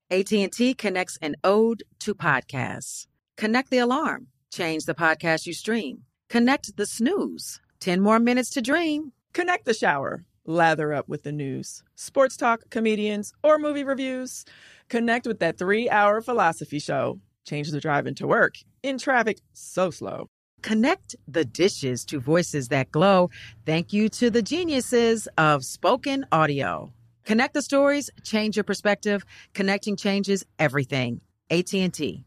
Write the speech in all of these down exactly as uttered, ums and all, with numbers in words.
A T and T connects an ode to podcasts. Connect the alarm. Change the podcast you stream. Connect the snooze. ten more minutes to dream. Connect the shower. Lather up with the news, sports talk, comedians, or movie reviews. Connect with that three-hour philosophy show. Change the drive into work in traffic so slow. Connect the dishes to voices that glow. Thank you to the geniuses of spoken audio. Connect the stories, change your perspective. Connecting changes everything. A T and T.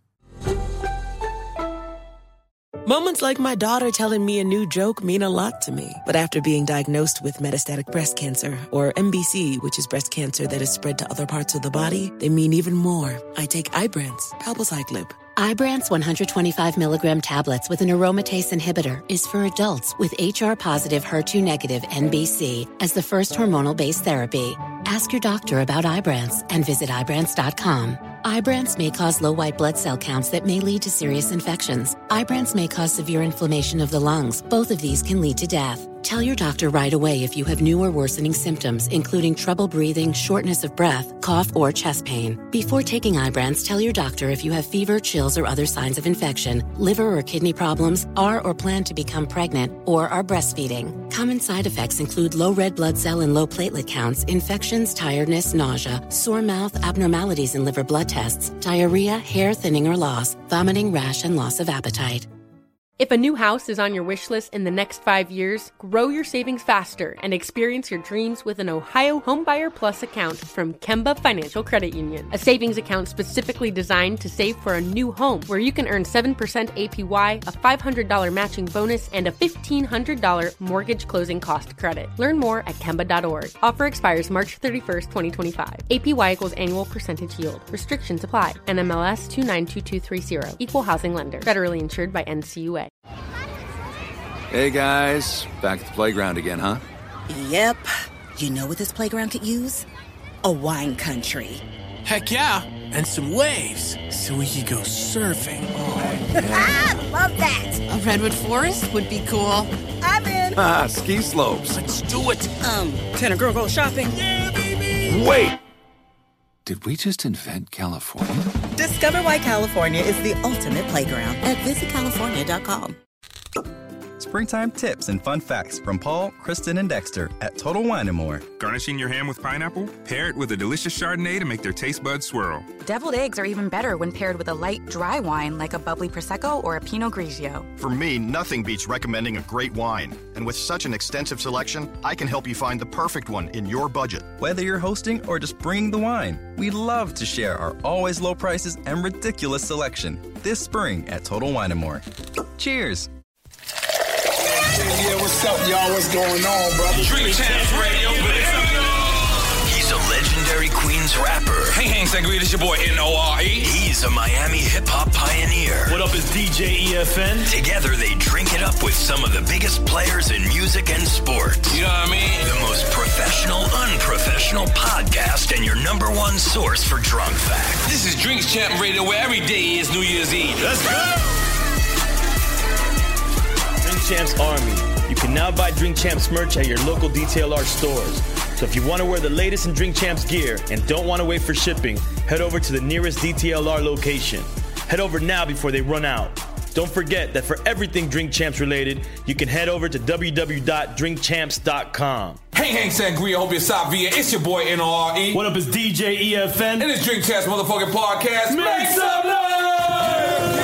Moments like my daughter telling me a new joke mean a lot to me. But after being diagnosed with metastatic breast cancer, or M B C, which is breast cancer that is spread to other parts of the body, they mean even more. I take Ibrance, palbociclib. Ibrance one hundred twenty-five milligram tablets with an aromatase inhibitor is for adults with H R-positive, H E R two negative M B C as the first hormonal-based therapy. Ask your doctor about Ibrance and visit Ibrance dot com. Ibrance may cause low white blood cell counts that may lead to serious infections. Ibrance may cause severe inflammation of the lungs. Both of these can lead to death. Tell your doctor right away if you have new or worsening symptoms, including trouble breathing, shortness of breath, cough, or chest pain. Before taking Ibrance, tell your doctor if you have fever, chills, or other signs of infection, liver or kidney problems, are or plan to become pregnant, or are breastfeeding. Common side effects include low red blood cell and low platelet counts, infections, tiredness, nausea, sore mouth, abnormalities in liver blood tests, diarrhea, hair thinning or loss, vomiting, rash, and loss of appetite. If a new house is on your wish list in the next five years, grow your savings faster and experience your dreams with an Ohio Homebuyer Plus account from Kemba Financial Credit Union. A savings account specifically designed to save for a new home, where you can earn seven percent A P Y, a five hundred dollars matching bonus, and a fifteen hundred dollars mortgage closing cost credit. Learn more at Kemba dot org. Offer expires March thirty-first, twenty twenty-five. A P Y equals annual percentage yield. Restrictions apply. N M L S two nine two two three zero. Equal housing lender. Federally insured by N C U A. Hey guys, back at the playground again, huh? Yep. You know what this playground could use? A wine country. Heck yeah, and some waves so we could go surfing. Oh, yeah. Love that. A redwood forest would be cool. I'm in. Ah, ski slopes. Let's do it. Um, can a girl go shopping? Yeah, baby. Wait! Did we just invent California? Discover why California is the ultimate playground at visit california dot com. Springtime tips and fun facts from Paul, Kristen, and Dexter at Total Wine and More. Garnishing your ham with pineapple? Pair it with a delicious Chardonnay to make their taste buds swirl. Deviled eggs are even better when paired with a light, dry wine like a bubbly Prosecco or a Pinot Grigio. For me, nothing beats recommending a great wine. And with such an extensive selection, I can help you find the perfect one in your budget. Whether you're hosting or just bringing the wine, we love to share our always low prices and ridiculous selection this spring at Total Wine and More. Cheers! Yeah, what's up, y'all? What's going on, brother? Drink Champs Radio, baby. He's a legendary Queens rapper. Hey, Hank Sangria, this your boy N O R E. He's a Miami hip-hop pioneer. What up, is D J E F N? Together, they drink it up with some of the biggest players in music and sports. You know what I mean? The most professional, unprofessional podcast and your number one source for drunk facts. This is Drinks Champ Radio, where every day is New Year's Eve. Let's go! Drink Champs Army. You can now buy Drink Champs merch at your local D T L R stores. So if you want to wear the latest in Drink Champs gear and don't want to wait for shipping, head over to the nearest D T L R location. Head over now before they run out. Don't forget that for everything Drink Champs related, you can head over to w w w dot drink champs dot com. Hey, Hank Sangria, hope you're Savia. It's your boy N O R E. What up, is D J E F N? And it's Drink Champs motherfucking podcast. Make, Make some noise!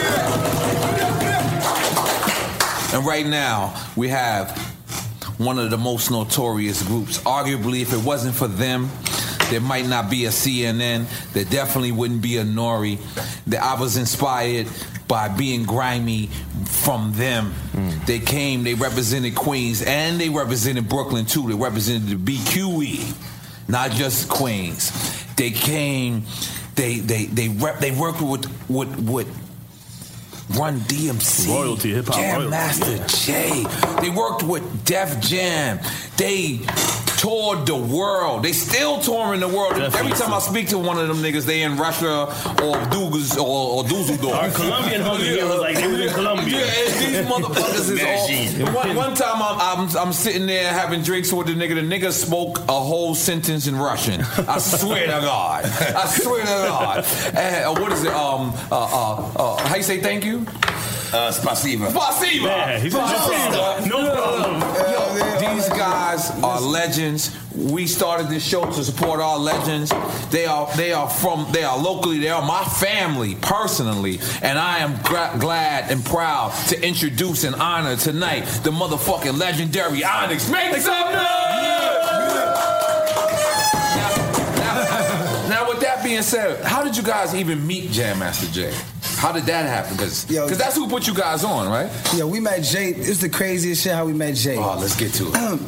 And right now, we have one of the most notorious groups. Arguably, if it wasn't for them, there might not be a C N N. There definitely wouldn't be a Nori. That I was inspired by being grimy from them. Mm. They came, they represented Queens, and they represented Brooklyn, too. They represented the B Q E, not just Queens. They came, they they they rep, they worked with with with Run D M C, royalty, hip hop, Jam royalty. Master Yeah. Jay. They worked with Def Jam. They toured the world. They still touring the world. Definitely. Every time I speak to one of them niggas, they in Russia or Dugas or, or Dusseldorf. Our Colombian homie here was like, they was in Colombia. Yeah, these motherfuckers is all. One, one time I'm, I'm I'm sitting there having drinks with the nigga. The nigga spoke a whole sentence in Russian. I swear to God. I swear to God. And, uh, what is it? Um, uh, uh, uh, how you say thank you? Uh, spasiba. Spasiba. Yeah, he's Spasiba. No problem. Yo, these guys are legends. We started this show to support our legends. They are they are from they are locally. They are my family personally, and I am gra- glad and proud to introduce and honor tonight the motherfucking legendary Onyx. Make some noise! Now, now, with that being said, how did you guys even meet Jam Master Jay? How did that happen? Because that's who put you guys on, right? Yeah, we met Jay. It's the craziest shit how we met Jay. Oh, let's get to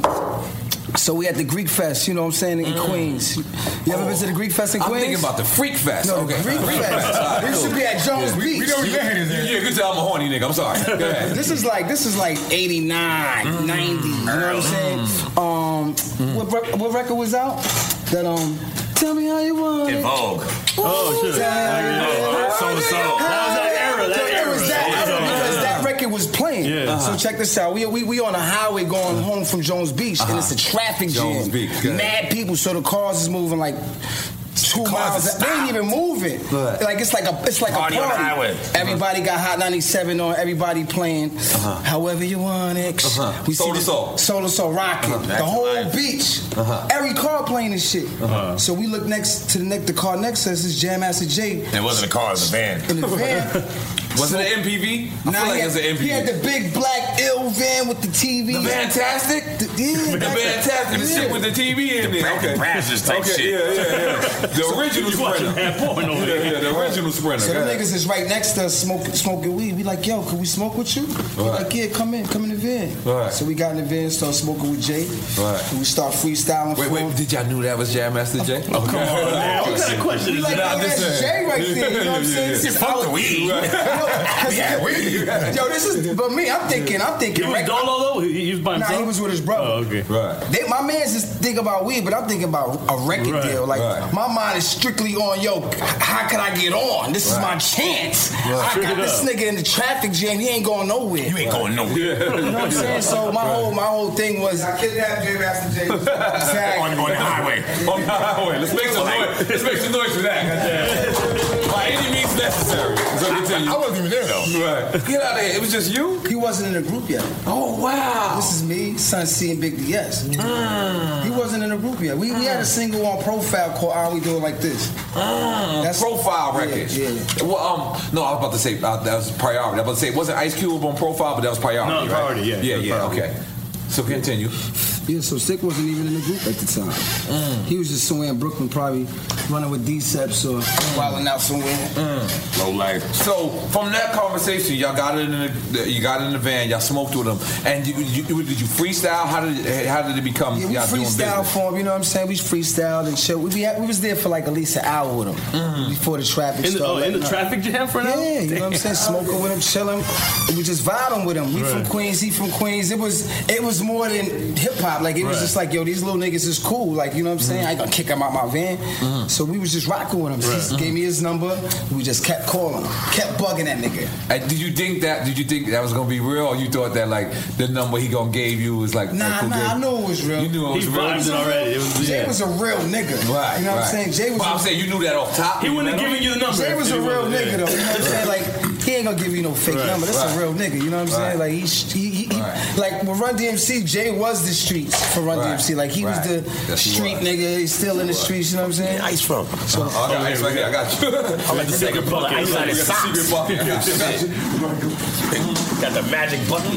it. So we at the Greek Fest, you know what I'm saying, in mm. Queens. You ever oh. been to the Greek Fest in Queens? I'm thinking about the Freak Fest. No, okay. the Greek Fest. We used to be at Jones yeah. Beach. We know yeah, yeah, yeah, good job, I'm a horny nigga. I'm sorry. Go ahead. This is like this is like eighty-nine, mm. ninety. You know what I'm saying? Um, mm. what, what record was out? That um. Tell me how you want it. In Vogue. Oh, shit. So so. That was that era. That era. It was that era because that record was playing. Yeah. Uh-huh. So check this out. We, we we on a highway going home from Jones Beach, uh-huh. and it's a traffic Jones jam. Beach. Mad people, so the cars is moving like two miles. They ain't even moving. Right. Like it's like a it's like party a party. On the highway. Everybody got Hot ninety-seven on. Everybody playing. Uh-huh. However you want it. Uh-huh. We soul to soul. Soul to soul rocking. Uh-huh. The whole life. Beach. Uh-huh. Every car playing this shit. Uh-huh. So we look next to the next the car next to us is Jam Master Jay. It wasn't a car, it was a van. In the van. Was so, it an M P V? I nah, feel like had, it was an M P V. He had the big black ill van with the T V. The Fantastic? The, yeah, the Fantastic. The shit with the T V in the there. Okay. Brazzers type okay, shit. Yeah, yeah, yeah. The so original Sprinter. Yeah, yeah, the original Sprinter. So the niggas is right next to us smoking, smoking weed. We like, yo, can we smoke with you? Right. Like, yeah, come in, come in the van. Right. So we got in the van, started smoking with Jay. Right. And we start freestyling. Wait, wait, did y'all knew that was Jam Master Jay? Oh, come on, man. What kind of question is that? That's Jay right there. You know what I'm saying? Fuck the weed. Yeah. Yo, this is, but me, I'm thinking, I'm thinking. He was dolo though? He, he was by himself? Nah, he was with his brother. Oh, okay. Right. They, my man's just think about weed, but I'm thinking about a record right. deal. Like, right. my mind is strictly on, yo, how can I get on? This right. is my chance. Right. I got this nigga in the traffic jam. He ain't going nowhere. You ain't going nowhere. You know what I'm saying? So my whole my whole thing was, I kidnapped Jay Master Jay. Exactly. On, on the highway. On the highway. Let's make some noise. Let's make some noise for that. By any means necessary. So I, I wasn't even there though. Right. Get out of here. It was just you? He wasn't in the group yet. Oh, wow. This is me, Sun C, and Big D S. Mm. He wasn't in the group yet. We, mm. we had a single on Profile called All We Do It Like This. Mm. That's Profile records. Yeah, yeah. Well, um, no, I was about to say uh, that was priority. I was about to say it wasn't Ice Cube on Profile, but that was priority. No, priority, right? yeah. Yeah, yeah, priority. Okay. So continue. Yeah, so Stick wasn't even in the group at the time. Mm. He was just somewhere in Brooklyn, probably running with D-Ceps or mm. wilding out somewhere. Mm. Low life. So from that conversation, y'all got it in the you got it in the van, y'all smoked with him, and you, you, did you freestyle? How did it, how did it become? Yeah, we y'all freestyle for him. You know what I'm saying? We freestyled and shit. We be we was there for like at least an hour with him mm. before the traffic in the, started. Oh, in the traffic jam for now? Yeah, you know what I'm saying? Smoking with him, chilling. We just vibing with him. We right. from Queens, he from Queens. It was it was more than hip hop. Like it was right. just like, yo, these little niggas is cool. Like, you know what I'm saying? Mm-hmm. I ain't gonna kick him out my van. Mm-hmm. So we was just rocking with him. Right. He mm-hmm. gave me his number. We just kept calling him, kept bugging that nigga. Uh, did you think that? Did you think that was gonna be real, or you thought that like the number he gonna gave you was like? Nah, like, nah, gave, I knew it was real. You knew it was he real. He vibed it already. It was, Jay yeah. was a real nigga. Right. You know what right. I'm saying? Jay was. Well, I'm saying you knew that off top. He wouldn't have given you the number. Jay was a real nigga though. You know what I'm saying? Like he ain't gonna give you no fake right. number. That's right. a real nigga. You know what I'm saying? Right. Like he, he, he, he right. like with Run D M C, Jay was the streets for Run right. D M C. Like he right. was the yes, street was. nigga. He's still in the streets. You know what I'm saying? Yeah, ice from. So, uh, I got ice right here. I got you. I like the secret bucket. Ice on his socks. Secret bucket. I got you. Got the magic button.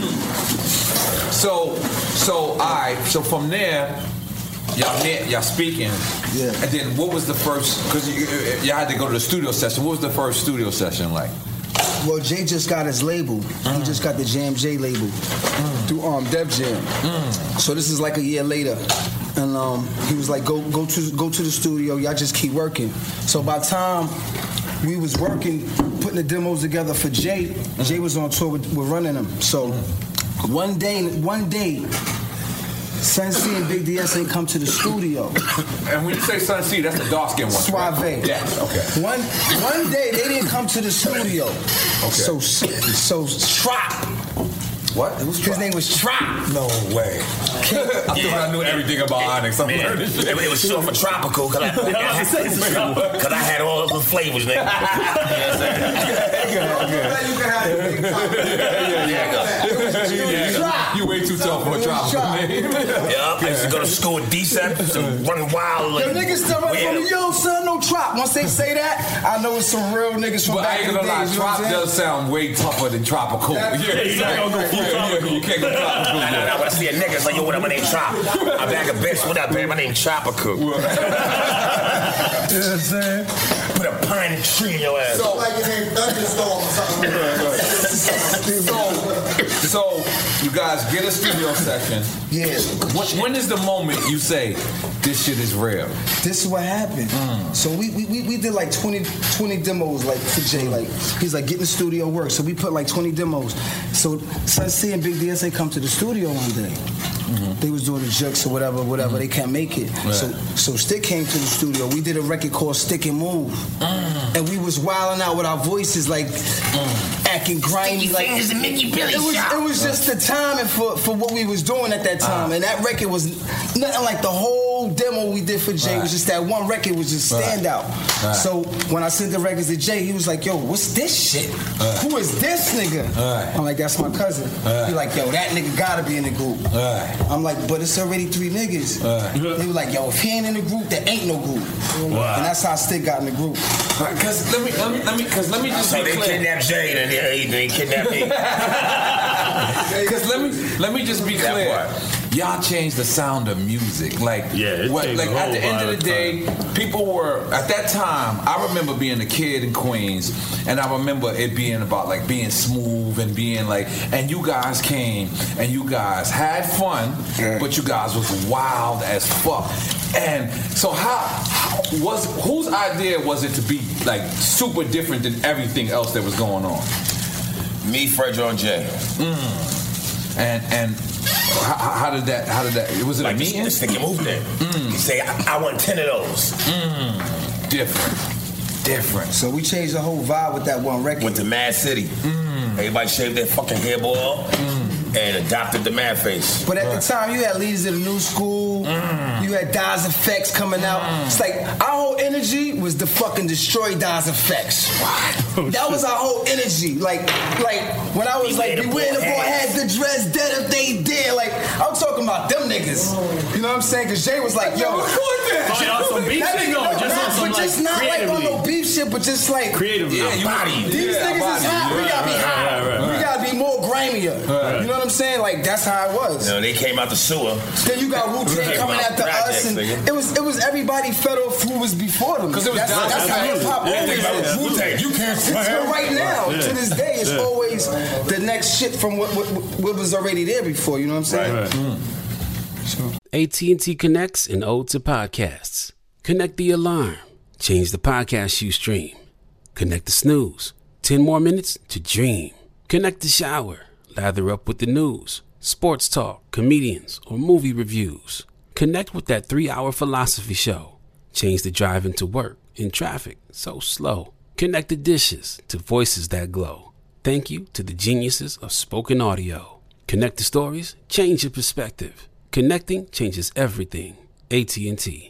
So, so all right. So from there. Y'all met, y'all speaking, yeah. And then what was the first? Because you, y'all had to go to the studio session. What was the first studio session like? Well, Jay just got his label. Mm. He just got the Jam J label mm. through um Def Jam. Mm. So this is like a year later, and um he was like, go go to go to the studio. Y'all just keep working. So by the time we was working, putting the demos together for Jay, mm. Jay was on tour with, with running them. So one day, one day. Sun C and Big D S ain't come to the studio. And when you say Sun C, that's the dark skin one. Suave. Right? Yeah. Okay. One one day they didn't come to the studio. Okay. So so Trop. What? It was His name was Trop. No way. I yeah. thought I knew everything about Onyx. I'm Man, learning shit. It, it was short for tropical because I, Cause I had all the flavors, nigga. You know what I'm saying? You can have it. Yeah, yeah. You way too tough for a tropical name. Yeah, I used to go to school with D-Set, running wild. Like, yo, niggas still run from me, yo, son, no Trop. Once they say that, I know it's some real niggas from but back in the days. But I ain't gonna lie, Trop does sound way tougher than tropical. Yeah, yeah, exactly. Yeah, yeah, you can't go tropical. Nah, nah, nah, when I see a nigga, it's like, yo, what up, my name Trop. I bag a bitch, what up, man? My name Tropical. You know what I'm saying? Put a pine tree in your ass. So, like your name Thunderstorm or something. so, so, you guys get a studio session. Yeah. When, when is the moment you say, this shit is real? This is what happened. Mm. So we, we we did like twenty, twenty demos like for Jay. Like he's like getting the studio work. So we put like twenty demos. So Sun C and Big D S they come to the studio one day. Mm-hmm. They was doing the jukes or whatever, whatever. Mm-hmm. They can't make it. Right. So so Stick came to the studio. We did a record called Stick and Move. Mm. And we was wilding out with our voices like mm. acting grimy. Like it was, it was, it was just the timing for, for what we was doing at that time. Uh. And that record was nothing like the whole demo we did for Jay. Right. It was just that one record was just stand out. Right. So when I sent the records to Jay, he was like, yo, what's this shit? Right. Who is this nigga? Right. I'm like, that's my cousin. Right. He like, yo, that nigga gotta be in the group. Right. I'm like, but it's already three niggas. Right. They were like, yo, if he ain't in the group, there ain't no group. Wow. And that's how Stick got in the group. Right, Cause let me, let me, let me, cause let me just so be they clear. kidnapped Jay, and they, they kidnapped me. Cause let me, let me just be clear. Y'all changed the sound of music. Like, yeah, what, like at the end of the day, people were at that time. I remember being a kid in Queens, and I remember it being about like being smooth and being like. And you guys came, and you guys had fun, yeah. but you guys was wild as fuck. And so, how, how was whose idea was it to be like super different than everything else that was going on? Me, Fredro, and Jay. Mm. And and. How, how did that? How did that? Was it like a meeting? This nigga moved in. Mm. He say, I, I want ten of those. Mm. Different, different. So we changed the whole vibe with that one record. Went to Mad City. Mm. Everybody shaved their fucking hairball mm. and adopted the Mad Face. But at right. the time, you had Leaders of the New School. Mm. You had Daz Effects coming out. Mm. It's like our whole energy was to fucking destroy Daz Effects. What? That was our whole energy. Like, like when I was we like, Beware the Boy had the dress dead if they did. Like, I'm talking about them niggas. You know what I'm saying? Because Jay was like, yo, what's going on? Oh, y'all some beef shit going. Just on some, but just like, not like on no beef shit, but just like creatively. Yeah, you body. These yeah, niggas body. is hot. Right, we gotta be right, hot. right, right, right. We gotta be more grimier. Right. You know what I'm saying? Like that's how it was. You know, they came out the sewer. Then you got Wu-Tang coming after us, and nigga. it was it was everybody fed off who was before them. Because it was that's, down, that's how hip hop yeah, always yeah, is. Wu-Tang, you can't swear. Right now, yeah. to this day, it's yeah. always the next shit from what, what what was already there before. You know what I'm saying? Right. Mm. So. A T and T connects an ode to podcasts. Connect the alarm. Change the podcast you stream. Connect the snooze. Ten more minutes to dream. Connect the shower. Lather up with the news, sports talk, comedians, or movie reviews. Connect with that three-hour philosophy show. Change the drive into work in traffic so slow. Connect the dishes to voices that glow. Thank you to the geniuses of spoken audio. Connect the stories, change your perspective. Connecting changes everything. A T and T.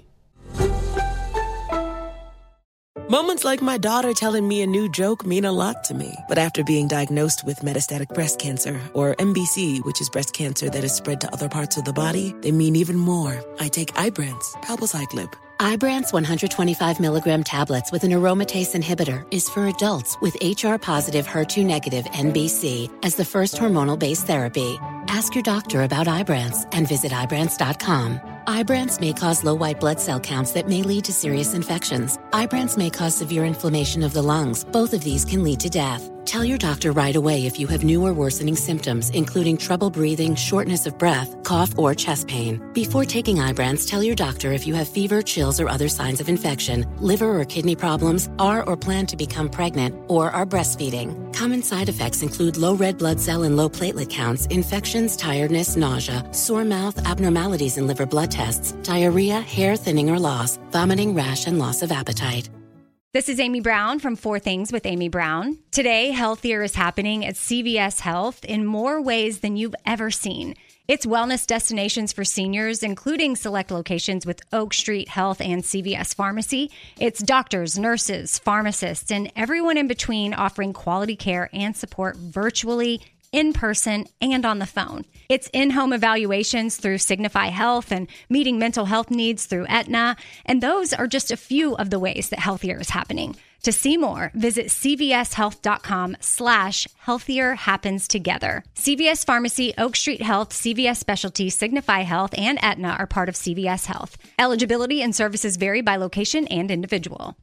Moments like my daughter telling me a new joke mean a lot to me. But after being diagnosed with metastatic breast cancer, or M B C, which is breast cancer that is spread to other parts of the body, they mean even more. I take Ibrance, palbociclib. Ibrance one hundred twenty-five milligram tablets with an aromatase inhibitor is for adults with H R-positive, H E R two negative M B C as the first hormonal-based therapy. Ask your doctor about Ibrance and visit Ibrance dot com. Ibrance may cause low white blood cell counts that may lead to serious infections. Ibrance may cause severe inflammation of the lungs. Both of these can lead to death. Tell your doctor right away if you have new or worsening symptoms, including trouble breathing, shortness of breath, cough, or chest pain. Before taking Ibrance, tell your doctor if you have fever, chills, or other signs of infection, liver or kidney problems, are or plan to become pregnant, or are breastfeeding. Common side effects include low red blood cell and low platelet counts, infections, tiredness, nausea, sore mouth, abnormalities in liver blood tests, diarrhea, hair thinning or loss, vomiting, rash, and loss of appetite. This is Amy Brown from Four Things with Amy Brown. Today, healthier is happening at C V S Health in more ways than you've ever seen. It's wellness destinations for seniors, including select locations with Oak Street Health and C V S Pharmacy. It's doctors, nurses, pharmacists, and everyone in between offering quality care and support virtually, in person, and on the phone. It's in-home evaluations through Signify Health and meeting mental health needs through Aetna. And those are just a few of the ways that healthier is happening. To see more, visit cvshealth.com slash healthier happens together. C V S Pharmacy, Oak Street Health, C V S Specialty, Signify Health, and Aetna are part of C V S Health. Eligibility and services vary by location and individual.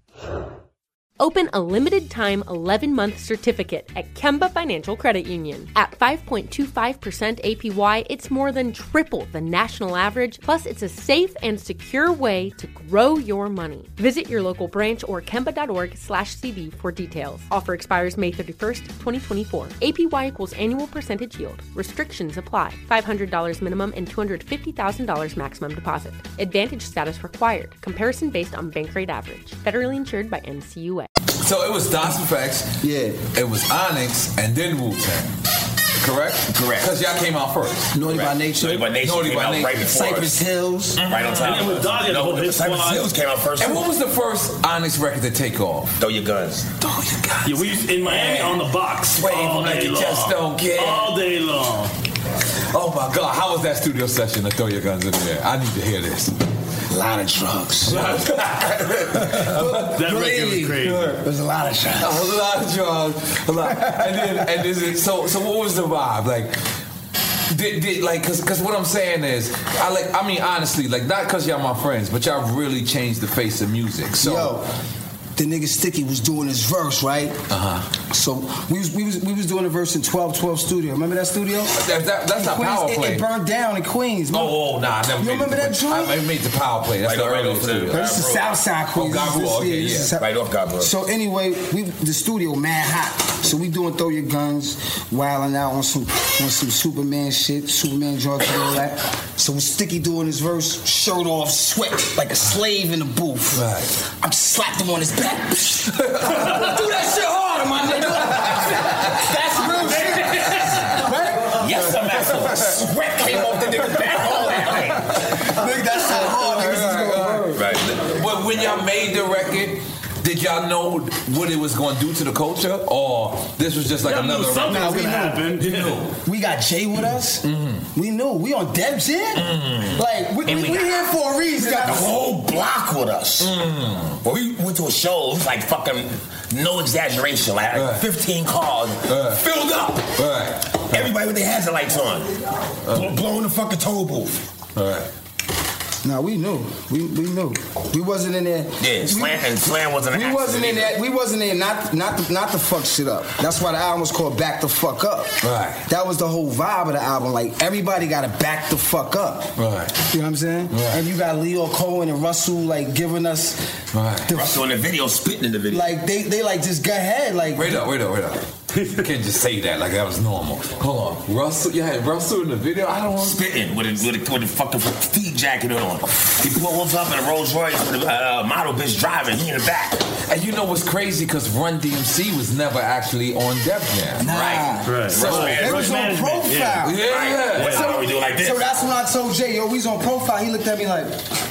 Open a limited-time eleven-month certificate at Kemba Financial Credit Union. At five point two five percent A P Y, it's more than triple the national average, plus it's a safe and secure way to grow your money. Visit your local branch or kemba.org slash CD for details. Offer expires May thirty-first, twenty twenty-four. A P Y equals annual percentage yield. Restrictions apply. five hundred dollars minimum and two hundred fifty thousand dollars maximum deposit. Advantage status required. Comparison based on bank rate average. Federally insured by N C U A. So it was Das E F X, yeah. It was Onyx, and then Wu-Tang. Correct? Correct. Because y'all came out first. Naughty by Nature. Naughty by Nature Naughty came by out Nature. right before Cypress us. Hills. Mm-hmm. Right on top. And it was Doggy, no, his Cypress squad. Hills came out first. And what was the first Onyx record to take off? Throw Your Guns. Throw Your Guns. Yeah, we used in Miami on the box. Wave all like day you long. just don't care. All day long. Oh my God, how was that studio session to Throw Your Guns in there? I need to hear this. A lot of drugs. That record was crazy. There's a lot of drugs. There was a lot of drugs. A lot. And then, and is it, so, so what was the vibe? Like, did, did like, cause, cause what I'm saying is, I like, I mean, honestly, like, not cause y'all my friends, but y'all really changed the face of music. So. Yo. The nigga Sticky was doing his verse, right? Uh-huh. So we was we was we was doing a verse in twelve twelve studio. Remember that studio? That, that, that's not Power it, Play. It burned down in Queens. Oh, oh, nah, I never you made remember it that joint? I made the Power Play. That's right the right early off studio. the, This is Southside Queens. Oh, Godbrew, okay, yeah. Is, right off Godbrew. So anyway, we the studio mad hot. So we doing Throw Your Guns, wilding out on some on some Superman shit, Superman drugs and all that. So with Sticky doing his verse, shirt off, sweat like a slave in the booth. Right. I'm just slapped him on his back. Do that shit harder, my nigga. That's real shit. Right? Yes, I'm asking. Sweat came off the nigga's back, all that. Nigga, that's so hard. Niggas is Right. But when y'all made the record, did y'all know what it was going to do to the culture, or this was just like Y'all another? knew something Nah, was we gonna knew. happen. We knew. We got Jay with us. Mm-hmm. We knew. We on Deb Jam. Mm-hmm. Like we, we, we, we here for a reason. We got the whole block with us. Mm. When we went to a show, it was like fucking, no exaggeration, like right. fifteen cars right. filled up. Right. Everybody with their hazard on, uh, blowing the fucking toll booth. All right. No, we knew. We we knew. We wasn't in there. Yeah, Slam and Slam wasn't. We wasn't in there. We wasn't in not not the, not to fuck shit up. That's why the album was called Back the Fuck Up. Right. That was the whole vibe of the album. Like everybody got to back the fuck up. Right. You know what I'm saying? Right. And you got Leo Cohen and Russell like giving us. Right. The, Russell in the video, spitting in the video. Like they they like just go ahead. Like wait up, wait up, wait up. You can't just say that like that was normal. Hold on, Russell. You had Russell in the video. I don't want spitting with a, with a, with a fucking feet jacket on. He pulls up in a Rolls Royce with a uh, model bitch driving. He in the back. And you know what's crazy? Because Run D M C was never actually on Def Jam. Nah. Right. Right. So It was on management. Profile. Yeah. Yeah. Right. What, So, how do we do like this? so that's when I told Jay, yo, we's on Profile. He looked at me like,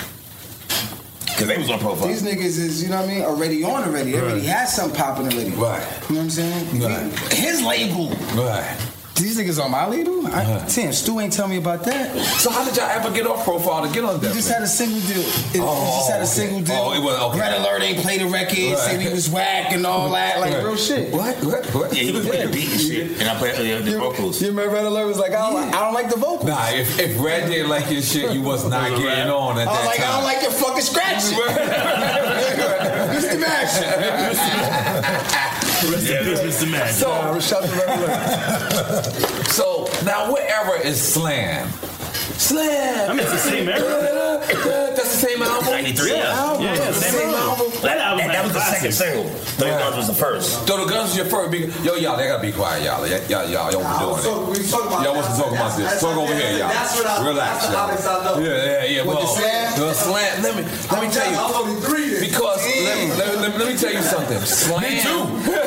Because they was on Profile. these niggas is, you know what I mean, already on already. They already had something popping already. Right. You know what I'm saying? Right. His label. Right. These niggas on my label? I, Uh-huh. Tim, Stu ain't tell me about that. So how did y'all ever get off Profile to get on We Def just Jam? had a single deal. It, Oh, we just had a okay. single deal. Oh, it was- okay. Red Alert ain't play the record, Right. say we was whack and all that. Like Right. real shit. What? What? What? Yeah, he was playing the beat and shit. And I played uh, the vocals. You remember Red Alert was like, I don't, I don't like the vocals. Nah, if, if Red didn't like your shit, you was not getting on at I was that like, time. I don't like your fucking scratch shit. Mister Mash. Rest in peace, Mister Magic. So, Nah, shout to Red Alert. so now what era is Slam? Slam. I mean, it's the same era. That's the same album. ninety-three. Yeah, Yeah. yeah, yeah, same album. That album And that had was the second classics. single. Thirty Guns was the first. Throw the Guns was your first big. Yo, y'all, they gotta be quiet, y'all. Y'all, y'all, y'all, y'all overdoing So we talking it. about Y'all wasn't talking about this. Talk over here, y'all. That's what I. Relax, That's the y'all. Alex I know. Yeah, yeah, yeah. What, Well, the Slam? the Slam. Let me, let me tell you. I'm only three. then. Because let me, let, me, let, me, let me tell you something. Slam. Me too.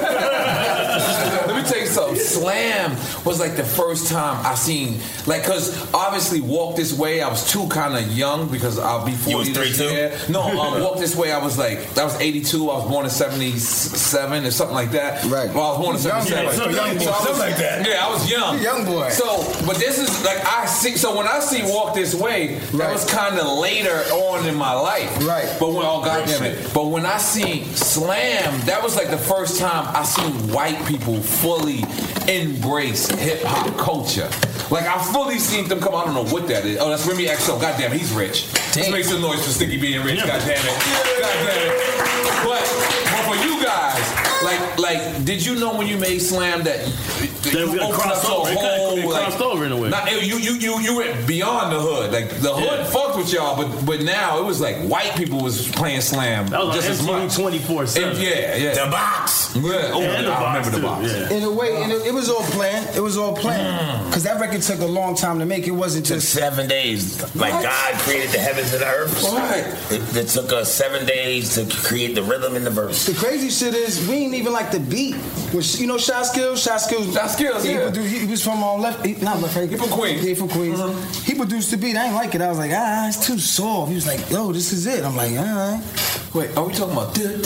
Let me tell you something. Slam was like the first time I seen, like, cause obviously Walk This Way, I was too kind of young because I'll be forty. You was three this too? year. No, um, Walk This Way, I was like, that was eighty-two. I was born in seventy-seven or something like that. Right. Well, I was born in Young seventy-seven. boy. Young boy. So I was- Something like that. Yeah, I was young. Young boy. So, but this is like I see. So when I see Walk This Way, that Right. was kind of later on in my life. Right. But when oh goddamn it. But when I see Slam, that was like the first time I seen white people fully embrace hip hop culture. Like I fully seen them come. I don't know what that is. Oh, that's Remy X O. Goddamn, he's rich. This makes some noise for Sticky being rich. Yeah. Goddamn it. Goddamn it. But, but for you guys, like, like, did you know when you made Slam that Then we you got opened crossed up to a over. It kinda- whole, it like, crossed over in a way. Not, you, you, you, you went beyond the hood. Like the hood Yeah. fucked with y'all, but but now it was like white people was playing Slam That was just on as M T V much. twenty-four seven. Yeah, yeah. The Box. Yeah, oh, Yeah, and the I Box, remember the too, box. yeah. In a way, and it, it was all planned. It was all planned. Because that record took a long time to make. It wasn't Took just. seven days. Like What? God created the heavens and the earth. Right. It, it took us seven days to create the rhythm in the verse. The crazy shit is we ain't even like the beat. Which, you know, Shot Skills. Shot Skills. Shot Skills, He, yeah. produ- he, he was from um, left. He, not left. Right? He from Queens. Yeah, he from Queens. He produced the beat. I ain't like it. I was like, ah, it's too soft. He was like, yo, this is it. I'm like, all right. Wait, are we talking about? Da, da,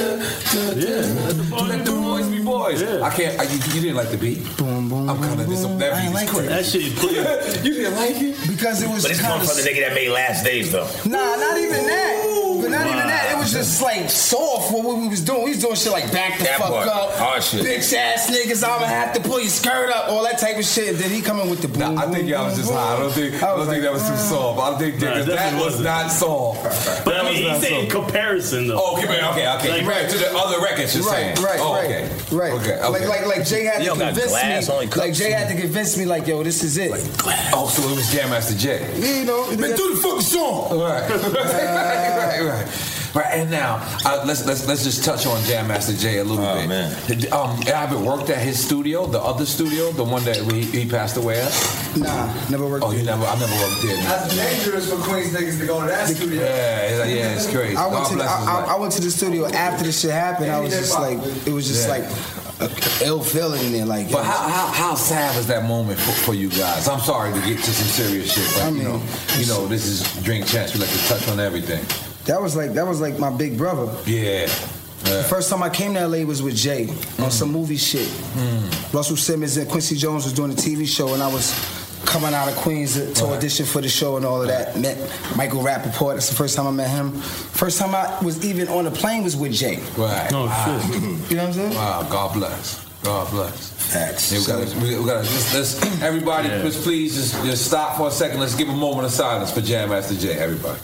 da, da, let the boys be boys. Yeah. I can't. I, you, you didn't like the beat. Boom, boom. I'm kind of boom, boom. disappointed. I ain't like it. That shit you put it. You didn't like it? Because it was But it's kind coming of. from the nigga that made Last Days, though. Nah, not even that. But not even that. It was just like soft for what we was doing. We was doing shit like back the That fuck part. up. Hard shit. Bitch ass niggas, I'ma have to pull your skirt up, all that type of shit. Then he come in with the boom. Nah, I think boom, y'all was boom, just boom. high. I don't think. I, I don't was think like, that was too ah. soft. I don't think Nah, that, it that definitely was wasn't. not soft. But That I mean, was not he's saying in soft. comparison though. Oh, okay, okay, okay. Like, Compared to the other records, you're Right, saying. right, oh, right, okay. right. Okay, okay. Like, like, like Jay had You to don't got convince glass, me. only Like cups. Jay had to convince me, like, yo, this is it. Oh, so it was Jam Master Jay. Yeah, you know, Man, do the fucking song. Right, right, right, right. Right, and now uh, let's let's let's just touch on Jam Master Jay a little Oh, bit. man. Did, um, have it worked at his studio, the other studio, the one that he, he passed away at? Nah, never worked. Oh, you never? I never worked there. That's dangerous for Queens niggas to go to that studio. Yeah, yeah, it's crazy. I went God to the, bless his I, life. I, I went to the studio after this shit happened. I was just like, it was just Yeah. like a ill feeling in there. Like, But yo, how, how how sad was that moment for, for you guys? I'm sorry to get to some serious shit, but I you mean, know, you know, this is Drink Champs. We like to touch on everything. that was like that was like my big brother. Yeah. The first time I came to L A was with Jay on some movie shit. Russell Simmons and Quincy Jones was doing a T V show, and I was coming out of Queens to, to audition for the show and all of that. Met Michael Rappaport. That's the first time I met him. First time I was even on a plane was with Jay. Right. Oh Wow. shit. You know what I'm saying? Wow. God bless. God bless. Facts. Yeah, we gotta, we, we gotta just, let's, everybody, Yeah. just please just, just stop for a second. Let's give a moment of silence for Jam Master Jay, everybody.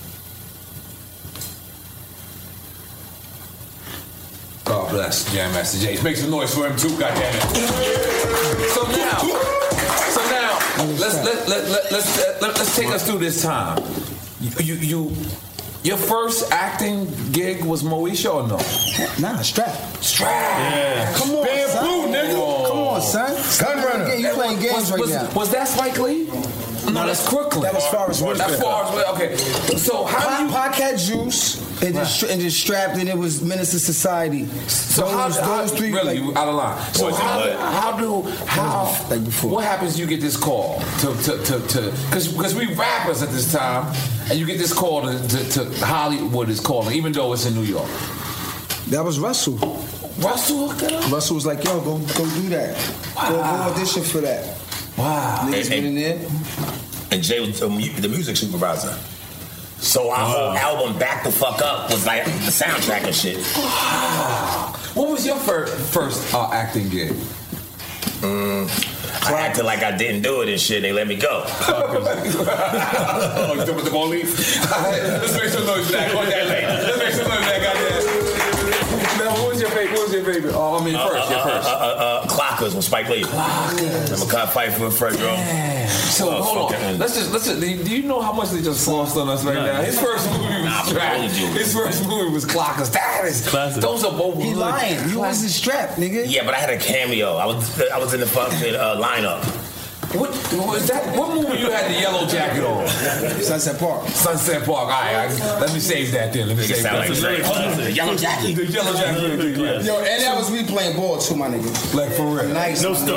God bless Jam Master Jay. Make some noise for him too, goddammit. So now, so now, let's let let let let's let, let's take us through this time. You you. you Your first acting gig was Moesha or no? Nah, Strap. Strap. Yeah. Come on, son. nigga. Come on, son. Gunrunner. You playing games was, right was, now. Was that Spike Lee? No, that's Crooklyn. That was Forrest Whitaker. That's Forrest Whitaker. Okay. So how do you... Pac had Juice and just and just Strapped, and it was Menace to Society. So how, those, how those three really like, you out of line? So Boys in how, the Hood. how do how like before. what happens? You get this call to to to to because because we rappers at this time, and you get this call to, to, to Hollywood is calling, even though it's in New York. That was Russell. Russell hooked it up. Russell was like, yo, go go do that. Go, go audition for that. Wow. Niggas went in there. And Jay was the mu- the music supervisor. So our whole album, Back the Fuck Up, was like the soundtrack and shit. What was your first first uh, acting gig? Mm, I acted like I didn't do it and shit. They let me go. Oh, you talking with the police? Let's make some noise for that. Go that late. Let's make some noise for that goddamn. Now, what was your favorite? What was your favorite? Oh, I mean, Uh, first, uh, yeah, first. Uh, uh, uh, Clockers with Spike Lee. Clockers. Remember Clock Pfeiffer, Fred Drum? Yeah. So Oh, hold fucking- on. Let's just let's just. Do you know how much they just lost on us right now? His first movie was Nah, but trash. really do. His first movie was Clockers. That is Classic. those are both. He good lying. You was classic- the strap, nigga. Yeah, but I had a cameo. I was I was in the fucking uh, lineup. What was that? What movie you had the yellow jacket on? Sunset Park. Sunset Park. All right, I, let me save that then. Let me Nigga save sound that. like Drake. Oh, the yellow jacket. The yellow jacket. Yeah. Yo, and that was me playing ball too, my nigga. Like for real. Nice. No my stunt.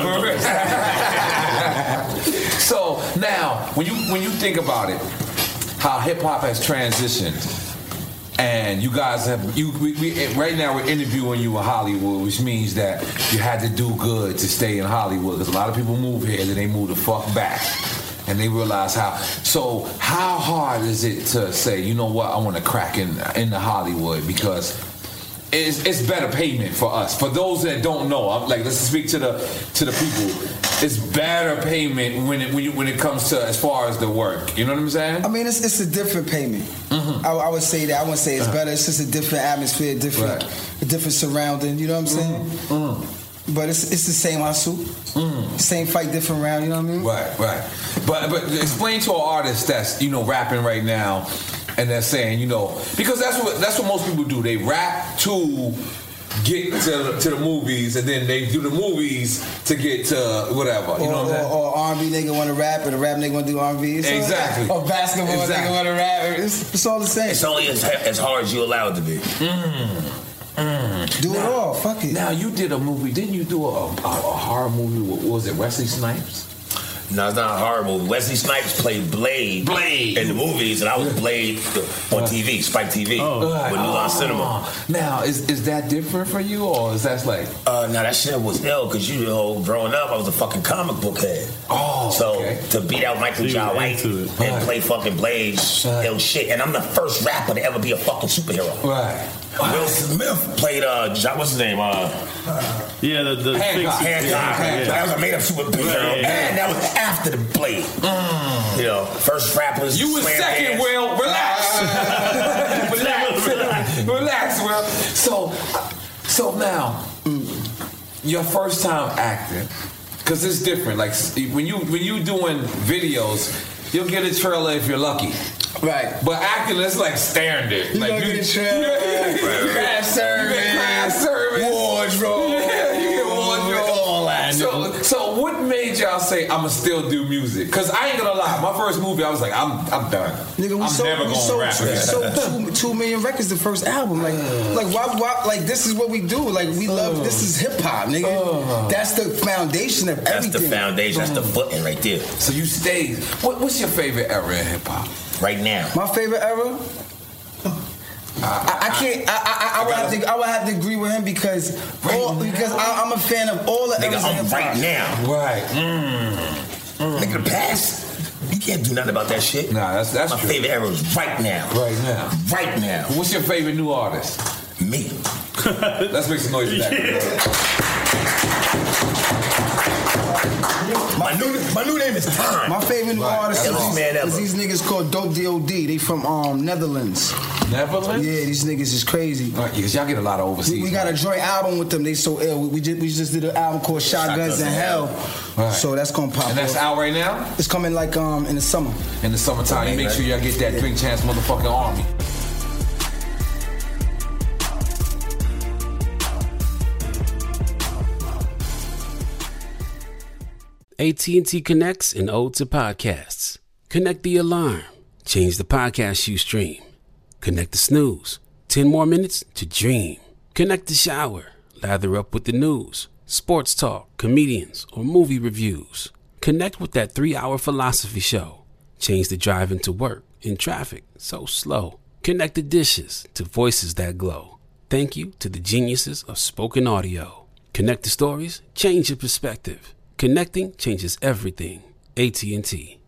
nigga. So now, when you when you think about it, how hip hop has transitioned, and you guys have you we, we, right now we're interviewing you in Hollywood, which means that you had to do good to stay in Hollywood because a lot of people move here, then they move the fuck back. And they realize how. So how hard is it to say, you know what, I want to crack in into Hollywood because it's, it's better payment for us. For those that don't know, I'm, like let's speak to the to the people. It's better payment when it when, you, when it comes to as far as the work. You know what I'm saying? I mean, it's it's a different payment. Mm-hmm. I, I would say that. I wouldn't say it's Uh-huh. better. It's just a different atmosphere, different, Right. a different surrounding. You know what I'm saying? Mm-hmm. But it's it's the same hustle, Mm. same fight, different round. You know what I mean? Right, right. But but explain to an artist that's you know rapping right now, and they're saying you know because that's what that's what most people do. They rap to get to to the movies, and then they do the movies to get to whatever. You Or, know what I'm saying? or, or R and B nigga want to rap, and a rap nigga want to do R and B. It's all- Exactly. Or basketball Exactly. nigga want to rap. It's, it's all the same. It's only as, as hard as you allow it to be. Mm. Mm. Do it Now- all. Fuck it. Now you did a movie, didn't you? Do a, a, a horror movie? What was it? Wesley Snipes? No, it's not a horror movie. Wesley Snipes played Blade, Blade. in the movies, and I was Blade on T V, Spike T V, Oh. with New Line Oh. Cinema. Now is is that different for you, or is that like? Uh, now that shit was ill because you know, growing up, I was a fucking comic book head. Oh, so okay. to beat out Michael So you Jai were White into it. and Right. play fucking Blade, Right. ill shit, and I'm the first rapper to ever be a fucking superhero. Right. Will Smith played uh, John, what's his name? Uh, Yeah, the, the Hancock. fix- Hancock. yeah, yeah. That was a made up superhero, Right, yeah. and that was after the Blade. Mm. You know, first rappers. You was slam second, dance. Will. Relax. relax. Relax, Will. So, so now, your first time acting, because it's different. Like when you when you doing videos, you'll get a trailer if you're lucky. Right. But acting, it's like standard. You like gonna get a trailer, craft service, you get craft service, wardrobe, Yeah, you get wardrobe. all that. So, so what made y'all say I'ma still do music? Cause I ain't gonna lie, my first movie I was like, I'm I'm done. Nigga, we I'm sold, never we gonna sold, rap we again. sold two, two million records the first album. Like, like why, why? Like this is what we do. Like we love. This is hip hop, nigga. Uh. That's the foundation of That's everything. the foundation. That's the footing right there. So you stayed. What, what's your favorite era in hip hop? Right now. My favorite era. I, I can't. I, I, I, would have to. I would have to agree with him because all, because I, I'm a fan of all the Nigga, eras of I'm hip right hop. now. Right. Mm. Nigga, the past, you can't do nothing about that shit. Nah, that's that's My true. favorite era is right now. Right now. Right now. What's your favorite new artist? Me. Let's make some noise for My new, my new name is Time. My favorite new Right. artist Illest is man these, ever. is these niggas called Dope D O D. They from um Netherlands. Netherlands? Yeah, these niggas is crazy. Right, because y'all get a lot of overseas. We, we got a joint album with them. They so ill. We, we just we just did an album called Shotguns, Shotguns in in Hell. Right. So that's gonna pop. And that's off. out right now? It's coming like um in the summer. In the summertime, you make sure y'all get that Drink Champs motherfucking army. A T and T connects an ode to podcasts. Connect the alarm. Change the podcast you stream. Connect the snooze. Ten more minutes to dream. Connect the shower. Lather up with the news, sports talk, comedians, or movie reviews. Connect with that three-hour philosophy show. Change the drive into work in traffic so slow. Connect the dishes to voices that glow. Thank you to the geniuses of spoken audio. Connect the stories. Change your perspective. Connecting changes everything. A T and T.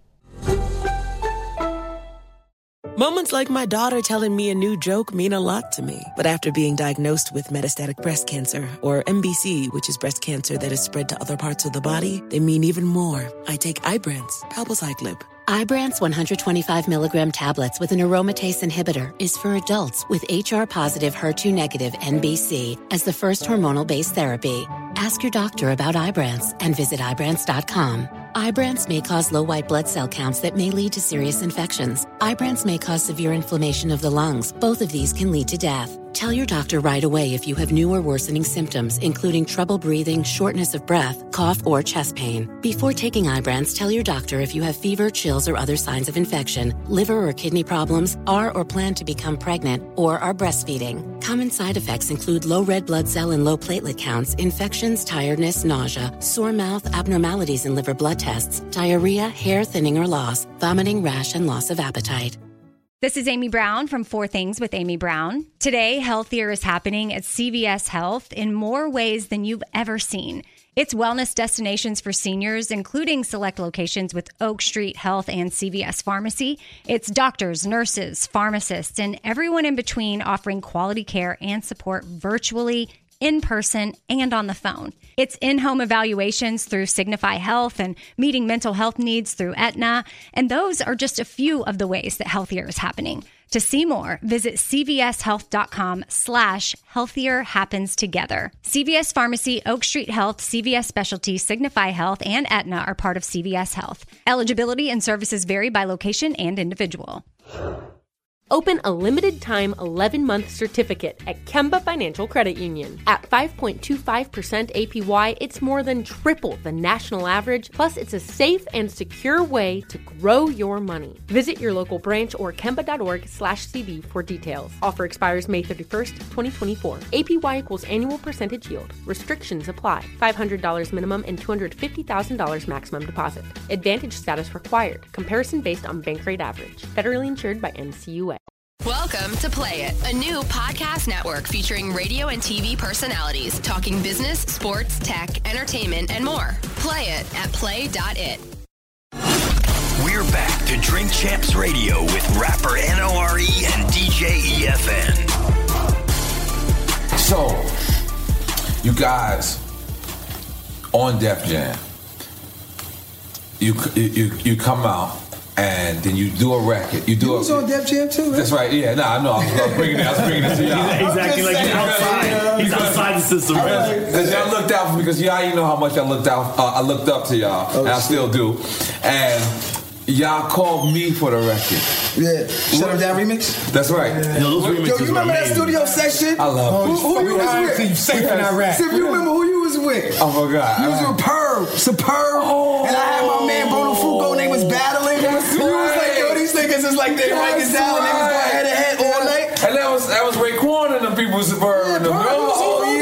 Moments like my daughter telling me a new joke mean a lot to me. But after being diagnosed with metastatic breast cancer, or M B C, which is breast cancer that is spread to other parts of the body, they mean even more. I take Ibrance, palbociclib. Ibrance one hundred twenty-five milligram tablets with an aromatase inhibitor is for adults with H R-positive, H E R two negative N B C as the first hormonal-based therapy. Ask your doctor about Ibrance and visit Ibrance dot com. Ibrance may cause low white blood cell counts that may lead to serious infections. Ibrance may cause severe inflammation of the lungs. Both of these can lead to death. Tell your doctor right away if you have new or worsening symptoms, including trouble breathing, shortness of breath, cough, or chest pain. Before taking Ibrance, tell your doctor if you have fever, chills, or other signs of infection, liver or kidney problems, are or plan to become pregnant, or are breastfeeding. Common side effects include low red blood cell and low platelet counts, infections, tiredness, nausea, sore mouth, abnormalities in liver blood tests, diarrhea, hair thinning or loss, vomiting, rash, and loss of appetite. This is Amy Brown from Four Things with Amy Brown. Today, healthier is happening at C V S Health in more ways than you've ever seen. It's wellness destinations for seniors, including select locations with Oak Street Health and C V S Pharmacy. It's doctors, nurses, pharmacists, and everyone in between offering quality care and support virtually, in person, and on the phone. It's in-home evaluations through Signify Health and meeting mental health needs through Aetna. And those are just a few of the ways that healthier is happening. To see more, visit cvshealth.com slash healthier happens together. C V S Pharmacy, Oak Street Health, C V S Specialty, Signify Health, and Aetna are part of C V S Health. Eligibility and services vary by location and individual. Open a limited-time eleven-month certificate at Kemba Financial Credit Union. At five point two five percent A P Y, it's more than triple the national average, plus it's a safe and secure way to grow your money. Visit your local branch or kemba.org slash CD for details. Offer expires May thirty-first, twenty twenty-four. A P Y equals annual percentage yield. Restrictions apply. five hundred dollars minimum and two hundred fifty thousand dollars maximum deposit. Advantage status required. Comparison based on bank rate average. Federally insured by N C U A. Welcome to Play It, a new podcast network featuring radio and T V personalities talking business, sports, tech, entertainment, and more. Play it at play dot it. We're back to Drink Champs Radio with rapper N O R E and D J E F N. So, you guys on Def Jam, you you you come out. And then you do a record. You do you a, was on Def Jam too, right? That's right. Yeah, no, nah, I know. I was, I was bringing it. I was bringing it to y'all. Exactly like he's outside. He's outside the system. Because y'all looked out for me. Because y'all, you know how much I looked out. Uh, I looked up to y'all, oh, and I shit. still do. And y'all called me for the record. Yeah, Shut Up Down remix. That's right. Yeah. Yo, those remixes Yo, you remember that studio session? I love. Oh, who, who you was with? Safe in Iraq. See if you remember who you was with. Oh my God. You was with Perv, Superb, oh, and I had my man Bono Fugo, and they was battling. That's you right. was like, yo, these niggas is like they write it down, and they was going head to head all night. And that was that was Raekwon and the people was Superb. Yeah, and the Perv was oh all yeah,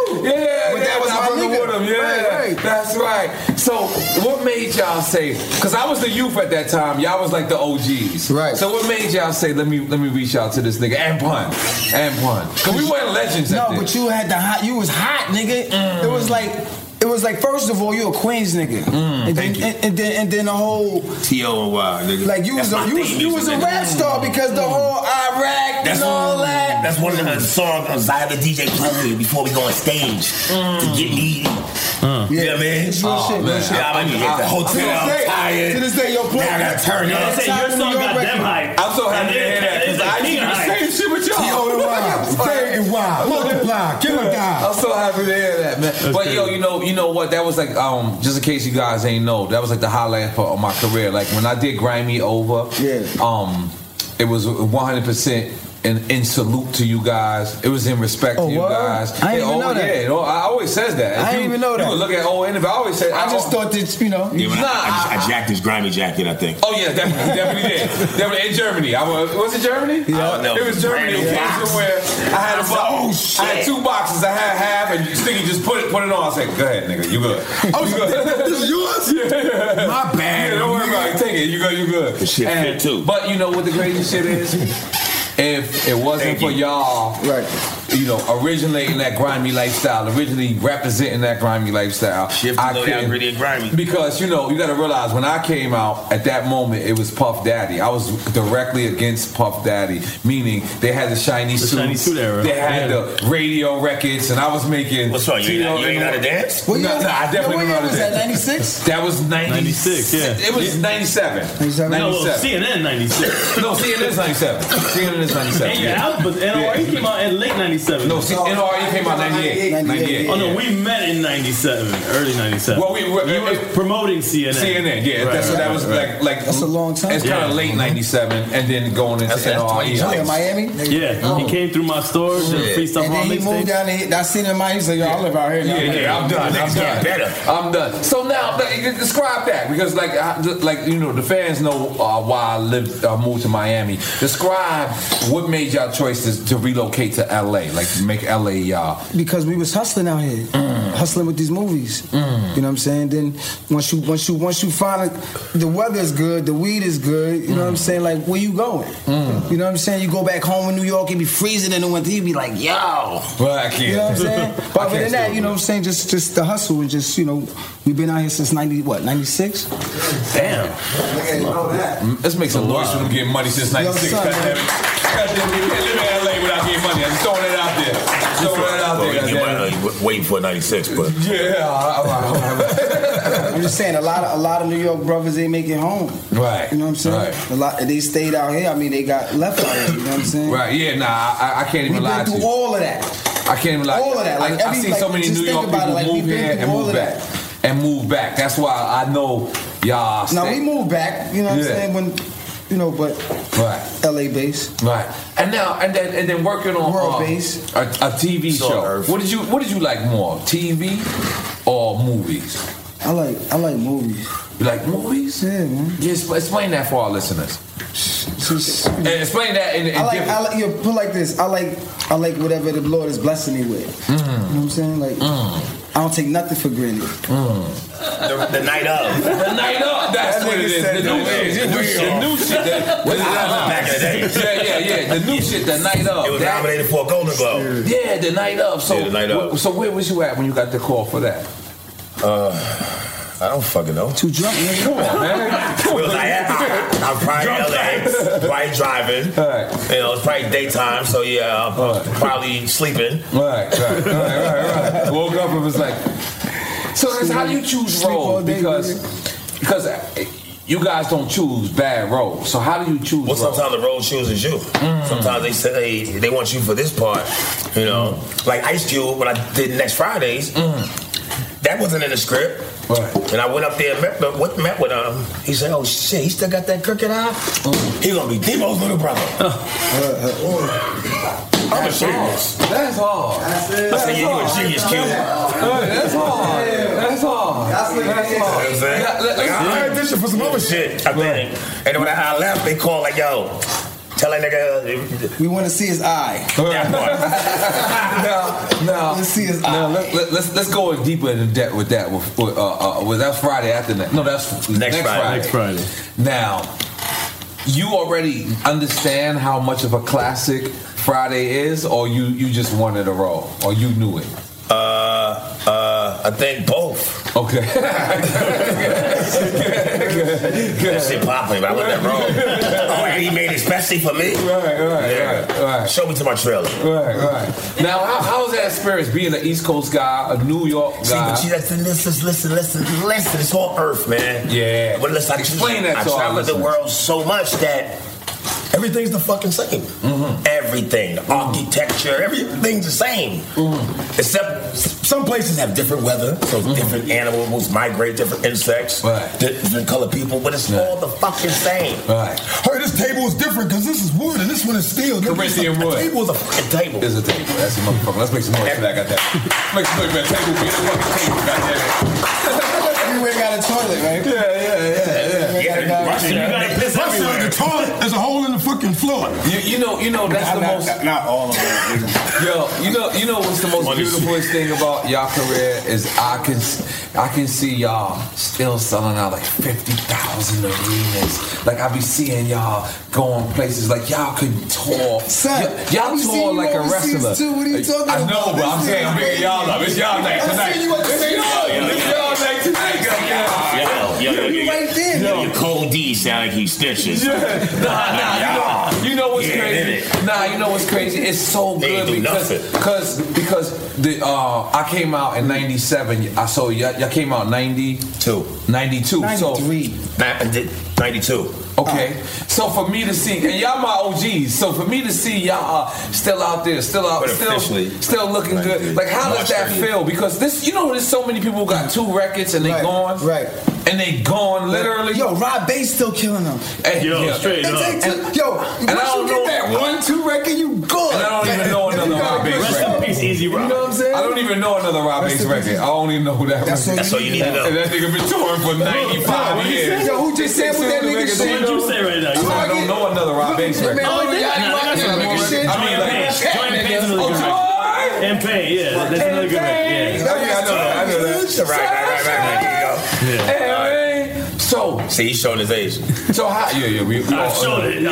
yeah. but that was my nigga with him. Yeah, right, right. That's right. So what made y'all say? Because I was the youth at that time. Y'all was like the O Gs. Right. So what made y'all say? Let me let me reach out to this nigga and pun and pun. Because we weren't legends. No, at but you had the hot. You was hot, nigga. Mm. It was like. It was like, first of all, you a Queens nigga, mm, and, then, and, and then and then the whole T O and Y nigga. Like you was a, you was, you was a rap star because the whole Iraq that's and all one, that. That's one of the songs I had the D J play before we go on stage mm. to get me. Mm. You know what I mean? It's real oh, shit, man. shit. Yeah, I mean, at the hotel, I'm tired. To this day, yo, play. Now I gotta turn up. up. Your song got them hype. I'm so happy to hear that because I used to do the same shit with y'all. T O and Y, K and Y, multiply, kill a guy. I'm so happy to hear that, man. That's but good. yo, you know, you know what? That was like, um, just in case you guys ain't know, that was like the highlight for my career. Like when I did Grind Me Over, yeah, um, it was one hundred percent. In, in salute to you guys. It was in respect oh, to you what? guys. I didn't yeah, even oh, know that. Yeah, you know, I always says that. If I didn't you, even know that. You look at old interview. I always say. I, I just thought that, you know. Yeah, nah, I, I, I jacked his grimy jacket, I think. Oh yeah, definitely, definitely did. Definitely in Germany. I was. Was it Germany? Yeah, no, it was Germany. It came somewhere. I had a box. Oh shit! I had two boxes. I had half, and Sticky just put it, put it on. I said, "Go ahead, nigga, you good." Oh, you good. This is yours? Yeah. My bad. Yeah, don't worry about it. Take it. You go. You good. The shit fit too. But you know what the crazy shit is? If it wasn't Thank for you. y'all, right. you know, originating that grimy lifestyle, originally representing that grimy lifestyle. Shift I to couldn't- gritty and grimy. Because, you know, you got to realize when I came out at that moment, it was Puff Daddy. I was directly against Puff Daddy, meaning they had the shiny The suits, shiny suit era. they had Yeah. the radio records, and I was making. What's wrong? You ain't- Tito you ain't and- know how to dance? No, What no, year- I definitely what know how year to was that, dance. ninety-six? That was ninety, ninety-six, yeah. It was ninety-seven. No, well, ninety-seven. C N N ninety-six. No, C N N is ninety-seven. C N N is ninety-seven. And your album, but N R E came out in late ninety-seven. No, see, N R E came out ninety-eight. ninety-eight. Oh no, we met in ninety-seven, early ninety-seven. Well, we were you were promoting C N N. C N N, yeah. Right, that's, right, that was right. like like That's a long time. It's kind of Yeah. late ninety-seven, and then going into That's- N that's R E. twenty Miami? Yeah, he came through my store, did a freestyle And on then he moved mixtape. down there. I seen him in Miami. He said, "Yo, I live out here now." Yeah, yeah, I'm done. I'm Niggas done. get better. I'm done. So now, like, you describe that because, like, I, like you know, the fans know uh, why I lived, uh, moved to Miami. Describe what made y'all choices to relocate to L A, like make L A y'all. Because we was hustling out here, hustling with these movies. You know what I'm saying? Then once you once you once you find it, the weather's good, the weed is good. You know what I'm saying? Like where you going? You know what I'm saying? You go back home in New York, it be freezing in the winter. You be like, yo. Well, I can't. You know what I'm saying? I But other can't than that, still you know what I'm saying? Just just the hustle and just you know we've been out here since ninety what ninety-six. Damn. Let's make some noise for them getting money since ninety-six. Yo, son, Goddamn it. Goddamn, you can't live in L A without getting money. I'm just throwing it out there. Just throwing it out Well, there. you goddamn might it. not be waiting for ninety-six, but Yeah. I'm just saying a lot of a lot of New York brothers ain't make it home. Right. You know what I'm saying? Right. A lot they stayed out here. I mean they got left out here. You know what I'm saying? Right, yeah, nah, I, I can't even We've lie been to through you. all of that. I can't even lie. All of that, like I, I every- see like, so many just New think York about people it, like, move we've been here through and all move of back. that. And move back. That's why I know y'all Now stay. we moved back. You know what Yeah. I'm saying? When you know, but Right. L A based. Right. And now and then and then working on World uh, based. a, a T V So show. Earth. What did you what did you like more? T V or movies? I like I like movies. You like movies? Yeah, man. Just explain that for our listeners. And explain that in, in I like different- I like you put like this. I like I like whatever the Lord is blessing me with. Mm. You know what I'm saying? Like I don't take nothing for granted. the, the night of. The night of. That's That what it nigga is. said The the new way. shit. The new shit. The new shit. The- This is back in the day. Yeah, yeah, yeah. The new shit. The night of. It was That- nominated for a Golden Globe. Yeah, the night of. So, Yeah, the night of. wh- so where was you at when you got the call for that? Uh, I don't fucking know. Too drunk, nigga. Come on, man. It was like, yeah, I'm probably in L A, probably driving. You know, it's probably daytime, so yeah, I'm probably sleeping. Right, right, right, right, right. Woke up and was like, so that's how you choose roles because because you guys don't choose bad roles. So how do you choose? Well, roles? sometimes the road chooses you. Sometimes they say they want you for this part. You know, like Ice Cube when I did Next Fridays. That wasn't in the script. Right. And I went up there and met, met, met with him. He said, oh shit, he still got that crooked eye? He gonna be Demo's little brother. I'm a genius. That's hard. I said, yeah, you a genius, Q. That's hard. That's hard. That's hard. You know what I'm saying? Like, I I auditioned for some other shit, I think. And then when I left, they called like, yo, tell that nigga. We want to see his eye. now, now, Let's see his now eye. let, let, let's let's go deeper into depth with that. With, with, uh, uh, with that's Friday after that. No, that's next, Friday. Next Friday. Now, you already understand how much of a classic Friday is, or you you just wanted a role, or you knew it. Uh, uh, I think both. Okay. That shit popping, but I wasn't that wrong. Oh, and he made it especially for me. Right, right, Yeah. right, right. Show me to my trailer. Right, right. Now, how, how was that experience being an East Coast guy, a New York See, guy? but you listen, listen, listen, listen, listen. It's all Earth, man. Yeah. But listen, I Explain that I to our travel the listeners. world so much that everything's the fucking same. Mm-hmm. Everything, the architecture, everything's the same. Mm-hmm. Except s- some places have different weather, so different animals migrate, different insects, Right. different color people, but it's all the fucking same. Right. Hey, this table is different because this is wood and this one is steel. Corinthian a wood. table is a fucking table. It's a table. That's a motherfucker. Let's make some noise for that. Got that. Make some noise for that table. Be a fucking table. Goddamn it. everywhere got a toilet, right? Yeah, yeah, yeah, yeah. yeah. You gotta piss Plus, everywhere. the toilet, there's a hole in the fucking floor. You, you know, you know that's the not, most. Not, not all of them. Yo, you know, you know what's the most beautifulest thing about y'all career is I can, I can see y'all still selling out like fifty thousand arenas. Like I be seeing y'all going places like y'all could tour. Son, y- y'all I be seeing tour you like a overseas, wrestler. too. What are you talking I know, about? but I'm This saying I'm is bringing y'all up. It's y'all night I tonight. seen you at the It's same y'all- time. it's y'all night tonight. Yo, yo, yo, You yo, right there. yo, your cold D sound like he stitches. Nah, nah, you know, you know what's Yeah, crazy? innit? Nah, you know what's crazy? It's so They ain't good do because nothing. because because the uh, I came out in ninety-seven. I saw y'all, y'all came out ninety-two. ninety-two. ninety-three. So, ninety-two. Okay, so for me to see, and y'all my O Gs, so for me to see y'all uh, still out there, still out, But still, officially, still looking good. Like, how does that feel? Because this, you know, there's so many people who got two records and they Right, gone, right. and they gone literally. Yo, Rob Bass still killing them. And, Yo, yeah. straight It up. takes a- Yo, and I once don't you get know- that one, two record, you good. And I don't even know another Rob Bass Rest in record. peace, Easy Rock. You know what I'm saying? I don't even know another Rob Rest Bass in peace. record. I don't even know who that That's record. That's all you need to know. And that nigga been touring for ninety-five years. Yo, who just said what that nigga So said? what'd you say right now? You I don't know another Rob Bass record. Man, Oh, look, yeah, y'all- nah, y'all that's got another more good shit. I mean, like, Joint Pain's another oh, good record. Joy! And Pain, yeah. That's another good record. Yeah. Oh, yeah, I know that. I know that. Right, right, right, right. There you go. Hey, man. So, See, he's showing his age. so how? Yeah, yeah, we, we I all showed it.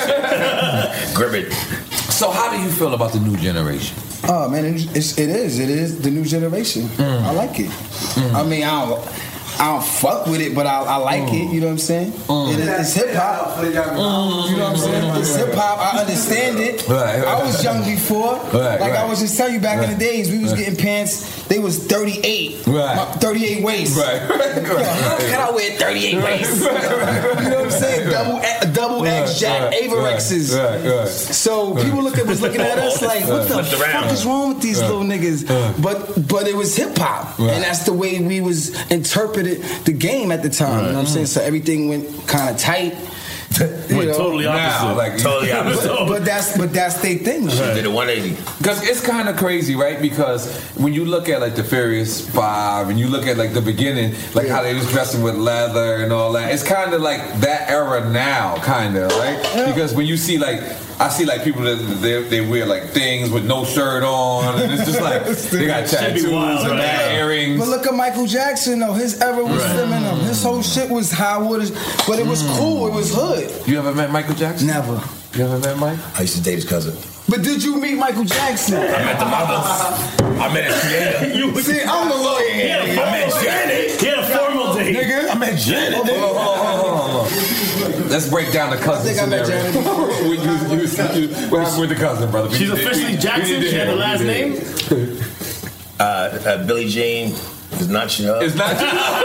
Grip it. So, how do you feel about the new generation? Oh man, it- it's, it is. It is the new generation. I like it. I mean, I don't, I don't fuck with it, but I, I like it. You know what I'm saying? It is, it's hip hop. You know what I'm saying? It's hip hop. I understand it. Right, right. I was young before. Right, like I right. was just telling you back in the days, we was Right. getting pants. They was thirty-eight. Right. My- thirty-eight waist. Right. Yo, how can I wear thirty-eight waist? You know what I'm saying? Double a- double X Jack right, Averexes. Right, right. So people look at was looking at us like, what the Flipped around. fuck is wrong with these little niggas? But but it was hip hop, Right. and that's the way we was interpreted the game at the time. You know what I'm saying? So everything went kind of tight. You Went know? totally opposite. Now, like, Totally opposite. But, but that's but that's their thing. Did a one eighty. Because it's kind of crazy, right? Because when you look at like the Furious Five and you look at like the beginning, like how they was dressing with leather and all that, it's kind of like that era now, kind of, right? Yeah. Because when you see like, I see like people that they, they wear like things with no shirt on, and it's just like they got Should be tattoos wild, and right? bad earrings. But look at Michael Jackson though. His era was Right. feminine. His whole shit was Hollywood, but it was cool. It was hood. You ever met Michael Jackson? Never. You ever met Mike? I used to date his cousin. But did you meet Michael Jackson? I met the mother. I met his creator. You See, I'm the lawyer. He had a I met formal Janet. date. He had a formal date. Nigga, I met Janet. Hold on, hold on, hold on, hold on. Let's break down the cousin I think I met scenario. Janet before. you, you, you, you, what happened with the cousin, brother? We She's need to- officially we- we Jackson. need to She had hear the it. last We need name. to hear it. Uh, uh, Billie Jean is not Chubb. It's not.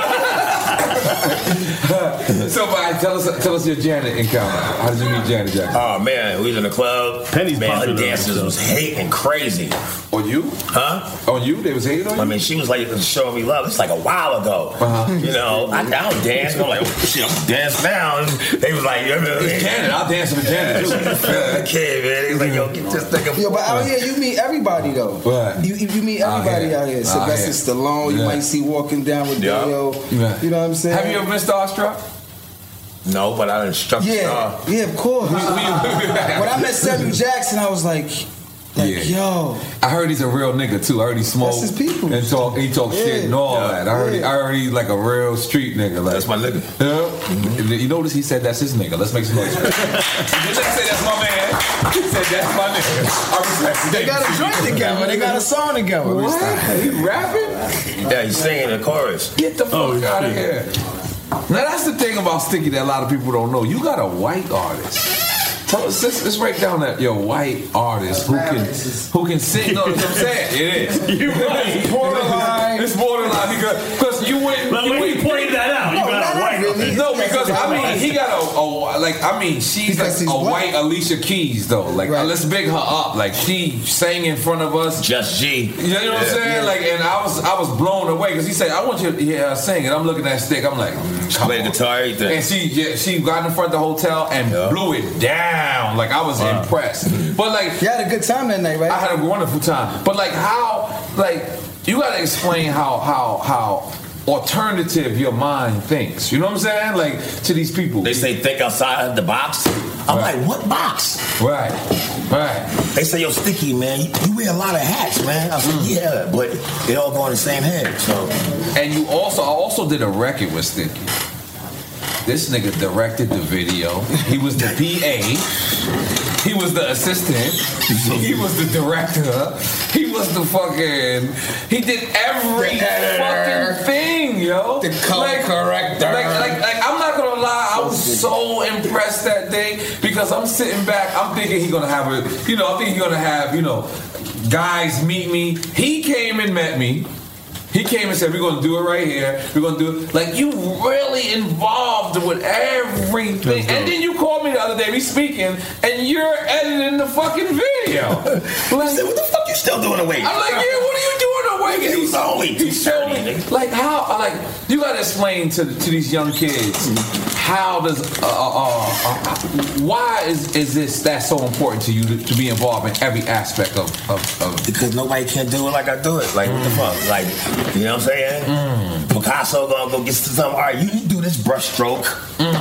So, but tell us, tell us your Janet encounter. How did you meet Janet Jackson? Oh man, we was in the club. Penny's man, her popular, dancers so. was hating crazy. On you? Huh? On you? They was hating on you? I mean, she was like showing me love. It's like a while ago. Uh-huh. You know, I, I don't dance. I'm like, oh, shit, I'm dance now. And they was like, you know, It's Janet. I'll dance with Janet. too. Okay, man. They was like, yo, get this nigga. Yo, but out here you meet everybody though. Right. You, you you meet everybody Out out here. here. Out Sylvester here. Stallone, you Yeah. might see walking down with Yeah. Dale. Right. You know what I'm saying? Have you ever been starstruck? No, but I done struck the Yeah, star. yeah, of course. when I met Samuel Jackson, I was like, like, Yeah. yo, I heard he's a real nigga too. I heard he smoked. That's his people. And talk, he talk Yeah. shit and all Yeah. that. I heard, he, Yeah. I heard he's like a real street nigga. Like, That's my nigga. Yeah. You notice he said that's his nigga. Let's make some noise. He didn't say that's my man. He said that's my nigga. I respect it. they got a joint together. They got a song together. What? He rapping? Yeah, he's singing the chorus. Get the fuck Oh, out of shit. here. Now that's the thing about Sticky that a lot of people don't know. You got a white artist. Tell us, let's, let's break down that your white artist who can who can sing. No, that's what I'm saying. It is. You're right. It's borderline. It's borderline because you went. But you when went you pointed that out, you No, got a not white. really. No, because I mean he got a, a like I mean she's Because like he's a white. white Alicia Keys though. Like Right. let's big her up. Like she sang in front of us. Just G. You know what I'm saying? Like, and I was I was blown away because he said, "I want you to hear her sing," and I'm looking at Stick. I'm like, come Played on. guitar, everything. And she yeah, she got in front of the hotel and Yeah. blew it down. Like I was impressed. But like, You had a good time that night, right? I had a wonderful time. But like, how like you got to explain how how how alternative your mind thinks. You know what I'm saying? Like, to these people. They say think outside the box. I'm Right. like, what box? Right, right. They say, yo, Sticky, man, you, you wear a lot of hats, man. I said, Mm. yeah, but they all go on the same head. So, and you also, I also did a record with Sticky. This nigga directed the video. He was the P A. He was the assistant. He was the director. He was the fucking. He did every fucking thing, yo. The color like, corrector. Like, like, like, I'm not gonna lie. I was so impressed that day because I'm sitting back. I'm thinking he's gonna have a. You know, I think he's gonna have. You know, guys meet me. He came and met me. He came and said, we're going to do it right here. We're going to do it. Like, you really involved with everything. And then you called me the other day, we speaking, and you're editing the fucking video. Like, said, what the fuck you still doing awake? I'm like, yeah, what are you doing awake? And he's only he showed me, like, how, like, you got to explain to to these young kids, how does, uh, uh, uh, why is, is this, that so important to you to, to be involved in every aspect of, of, of because nobody can do it like I do it. Like, what the fuck? Like, you know what I'm saying? Mm. Picasso gonna go get to something. All right, you can do this brush stroke. Mm.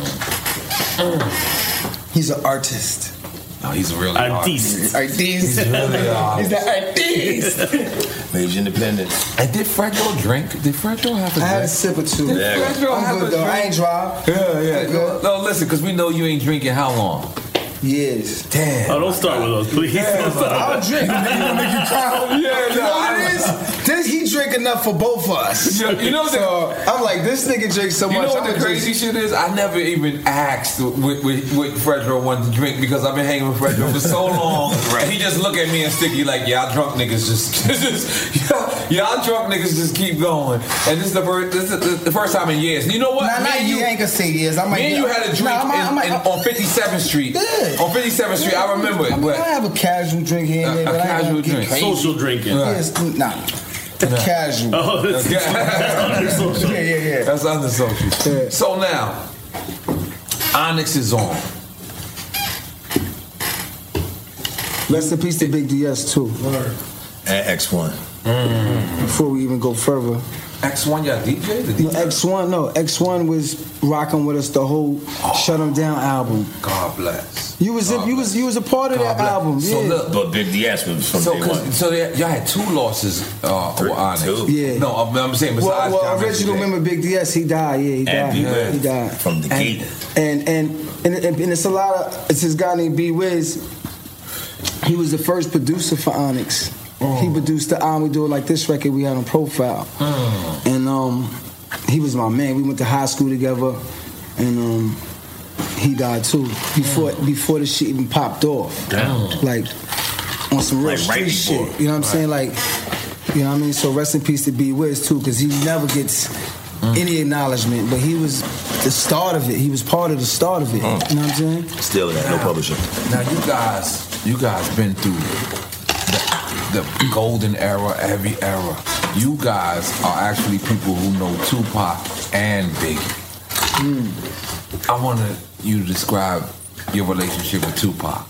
Mm. He's an artist. No, he's a really artist. Artist. He's really artist. He's an artist. Major independent. And did Fredro drink? Did Fredro have a drink? I had a sip or two. Did Yeah. Fredro I'm have good a though. drink? I ain't dry. Yeah, yeah. I'm No, good. no, listen, because we know you ain't drinking how long? Years. Damn. Oh, don't start with us, please. Don't start. I'll drink. Nigga gonna make you cry. Yeah, You know no, what it is? This, he drink enough for both of us. You know- you know the- so I'm like, this nigga drinks so You much. know what I'm the crazy shit is? I never even asked what, what, what Fredro wanted to drink because I've been hanging with Fredro for so long. Right. And he just look at me and Sticky like, y'all drunk niggas just, just y'all, y'all drunk niggas just keep going. And this is the first, this is the, the first time in years. And you know what? Nah, Me nah, and you ain't gonna say years. I might. Me and you had a drink Nah, I might- I in, might- in, on fifty-seventh Street. Yeah. On fifty-seventh Street, I remember it. I, mean, But I have a casual drink here and A- there, a but I ain't casual gonna get drink. crazy. Social drinking. Right. Yes, nah. Casual. Oh, this is under social. Yeah, yeah, yeah. that's under social. Yeah. So now, Onyx is on. Rest in peace to Big D S too. And X one. Before we even go further. X one, y'all D J? The No, D J? X one, no, X one was rocking with us the whole Shut 'Em Down album. God bless. You was a, you was you was a part of God that bless. album. So yeah. look, But Big D S was from So, day 'cause- one. so y- y'all had two losses uh, Three, with Onyx. two. Yeah. No, I'm, I'm saying well, besides well John original Reggie. member Big D S, he died. Yeah, he And died. B Wiz He died. from the and, gate. And and and, and and it's a lot of it's this guy named B Wiz. He was the first producer for Onyx. He produced the album We Do It Like This record we had on Profile. Mm. And um, he was my man. We went to high school together, and um, he died too before before the shit even popped off. Damn. Like on some real Like right street before. shit. You know what I'm saying? Like, you know what I mean? So rest in peace to B Wiz too, because he never gets any acknowledgement. But he was the start of it. He was part of the start of it. Mm. You know what I'm saying? Still that, no publisher. Now you guys, you guys been through the, the golden era, every era. You guys are actually people who know Tupac and Biggie. Mm. I wanted you to describe your relationship with Tupac.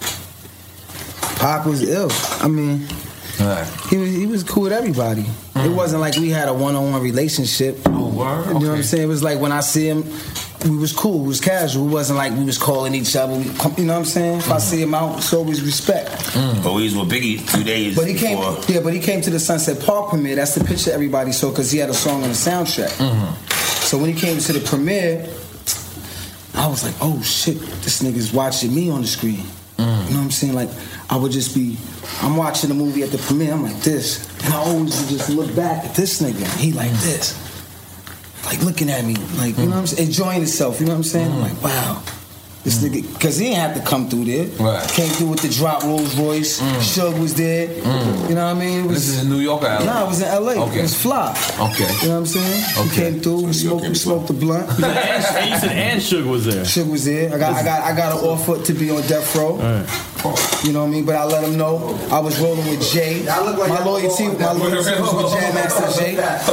Pac was ill. I mean, Right. he was he was cool with everybody. It wasn't like we had a one-on-one relationship. Oh, word? You know what I'm Okay. saying? It was like when I see him, we was cool. It was casual. It wasn't like we was calling each other. We, you know what I'm saying? If I see him out, it's always respect. But we was with Biggie two days But he came, before. yeah. But he came to the Sunset Park premiere. That's the picture everybody saw because he had a song on the soundtrack. So when he came to the premiere, I was like, oh shit, this nigga's watching me on the screen. You know what I'm saying? Like, I would just be, I'm watching the movie at the premiere, I'm like this. And I always would just look back at this nigga. He like this. Like looking at me. Like, you know what I'm saying? Enjoying himself, you know what I'm saying? I'm like, wow. This nigga, because he didn't have to come through there. Right. Came through with the drop Rolls Royce. Suge was there. You know what I mean? It was, This is in New York or L A? Nah, it was in L A. Okay. It was fly. Okay. You know what I'm saying? He Okay. came through. We smoked. We smoked the blunt. And, and you said and Suge was there. Suge was there. I got. I got. I got an offer to be on death row. You know what I mean? But I let him know I was rolling with Jay. My loyalty. My loyalty was with Jam Master Jay.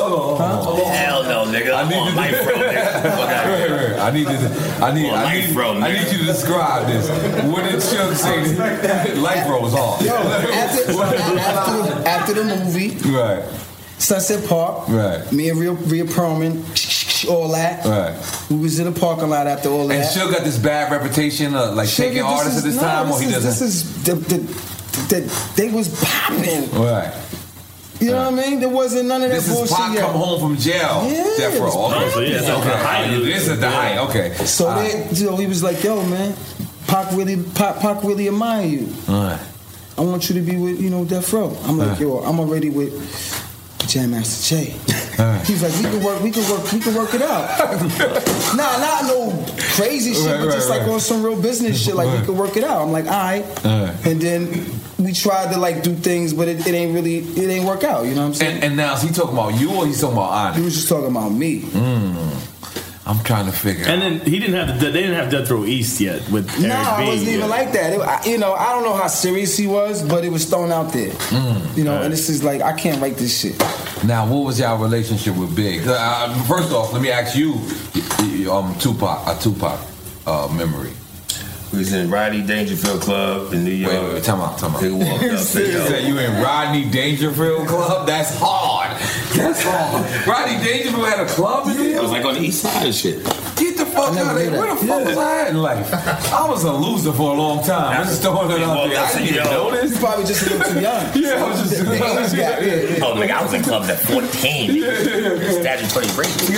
Hell no, nigga. I'm on life row, nigga. Fuck out of here. I need to. I need. On I life need, row, I nigga. need you to describe this. What did Suge say? Life row was off. Yo, after, after, after the movie, Right. Sunset Park. Right. Me and Rhea, Rhea Perlman, all that. Right. We was in the parking lot after all And that. Suge got this bad reputation of like Sugar, taking artists is- at this no, time, or he is, doesn't. This is the, the, the, they was popping. Right. You know what I mean? There wasn't none of that This is bullshit Pac yet. come home from jail. Yeah, Death Row. it was Okay. popping. So, yeah, This is okay. the height. This is the height. Okay. So Uh, they, you know, he was like, "Yo, man, Pac really, Pac, Pac really admire you. Alright. I want you to be with, you know, Death Row." I'm like, Alright. "Yo, I'm already with Jam Master Jay." Alright. He's like, "We can work, we can work, we can work it out." Nah, not no crazy shit, Right, but just right, like right. on some real business shit. Like Right. we can work it out. I'm like, "All right." Alright. And then we tried to like do things, but it, it ain't really, it ain't work out. You know what I'm saying? And, and now is he talking about you or he's talking about Onyx? He was just talking about me. Mm. I'm trying to figure. And then he didn't have the, they didn't have Death Row East yet with Eric Nah, B. it wasn't even yet. like that. It, I, you know, I don't know how serious he was, but it was thrown out there. Mm. You know, and this is like, I can't write this shit. Now, what was y'all relationship with Big? Uh, first off, let me ask you, um, Tupac, a Tupac uh, memory. We was in Rodney Dangerfield Club in New York. Wait, wait, time out, time out. Nigga walked up You and said, yo, said you in Rodney Dangerfield Club? That's hard. That's hard. Rodney Dangerfield had a club in there? It was like on the east side and shit. Get the fuck out of here. Where the fuck was I at in life? I was a loser for a long time. I'm just throwing it out there. I didn't even know this. You probably just a little too young. Yeah, I was just the, the age gap. Yeah, yeah. Oh, nigga, I was in clubs at fourteen. Yeah, yeah, yeah. Statutory rape.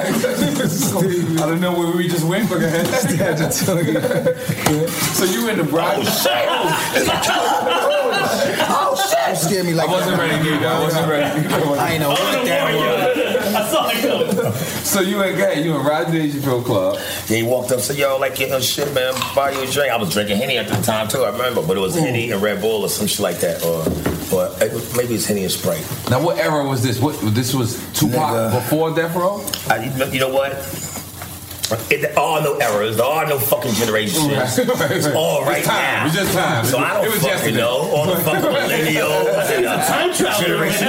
I don't know where we just went for that. So you in the Rodney? Oh, shit. Oh, shit. Don't scare me like I wasn't that. ready to I wasn't ready. I ain't know what that was. I saw him. So you ain't got you in Rodney Dangerfield Club. Yeah, he walked up and said, yo, like, you know, shit, man, buy you a drink. I was drinking Henny at the time, too, I remember. But it was Henny and Red Bull or some shit like that. Or, or it, maybe it's Henny and Sprite. Now, what era was this? What this was Tupac Nigga. before Death Row? I, you know- you know what? It, there are no eras. There are no fucking generations. Right, right, It's right. all It's right time. now. It's just time. So I don't It was fucking yesterday. know. All the fucking millennials. and, uh, Time travel. generation.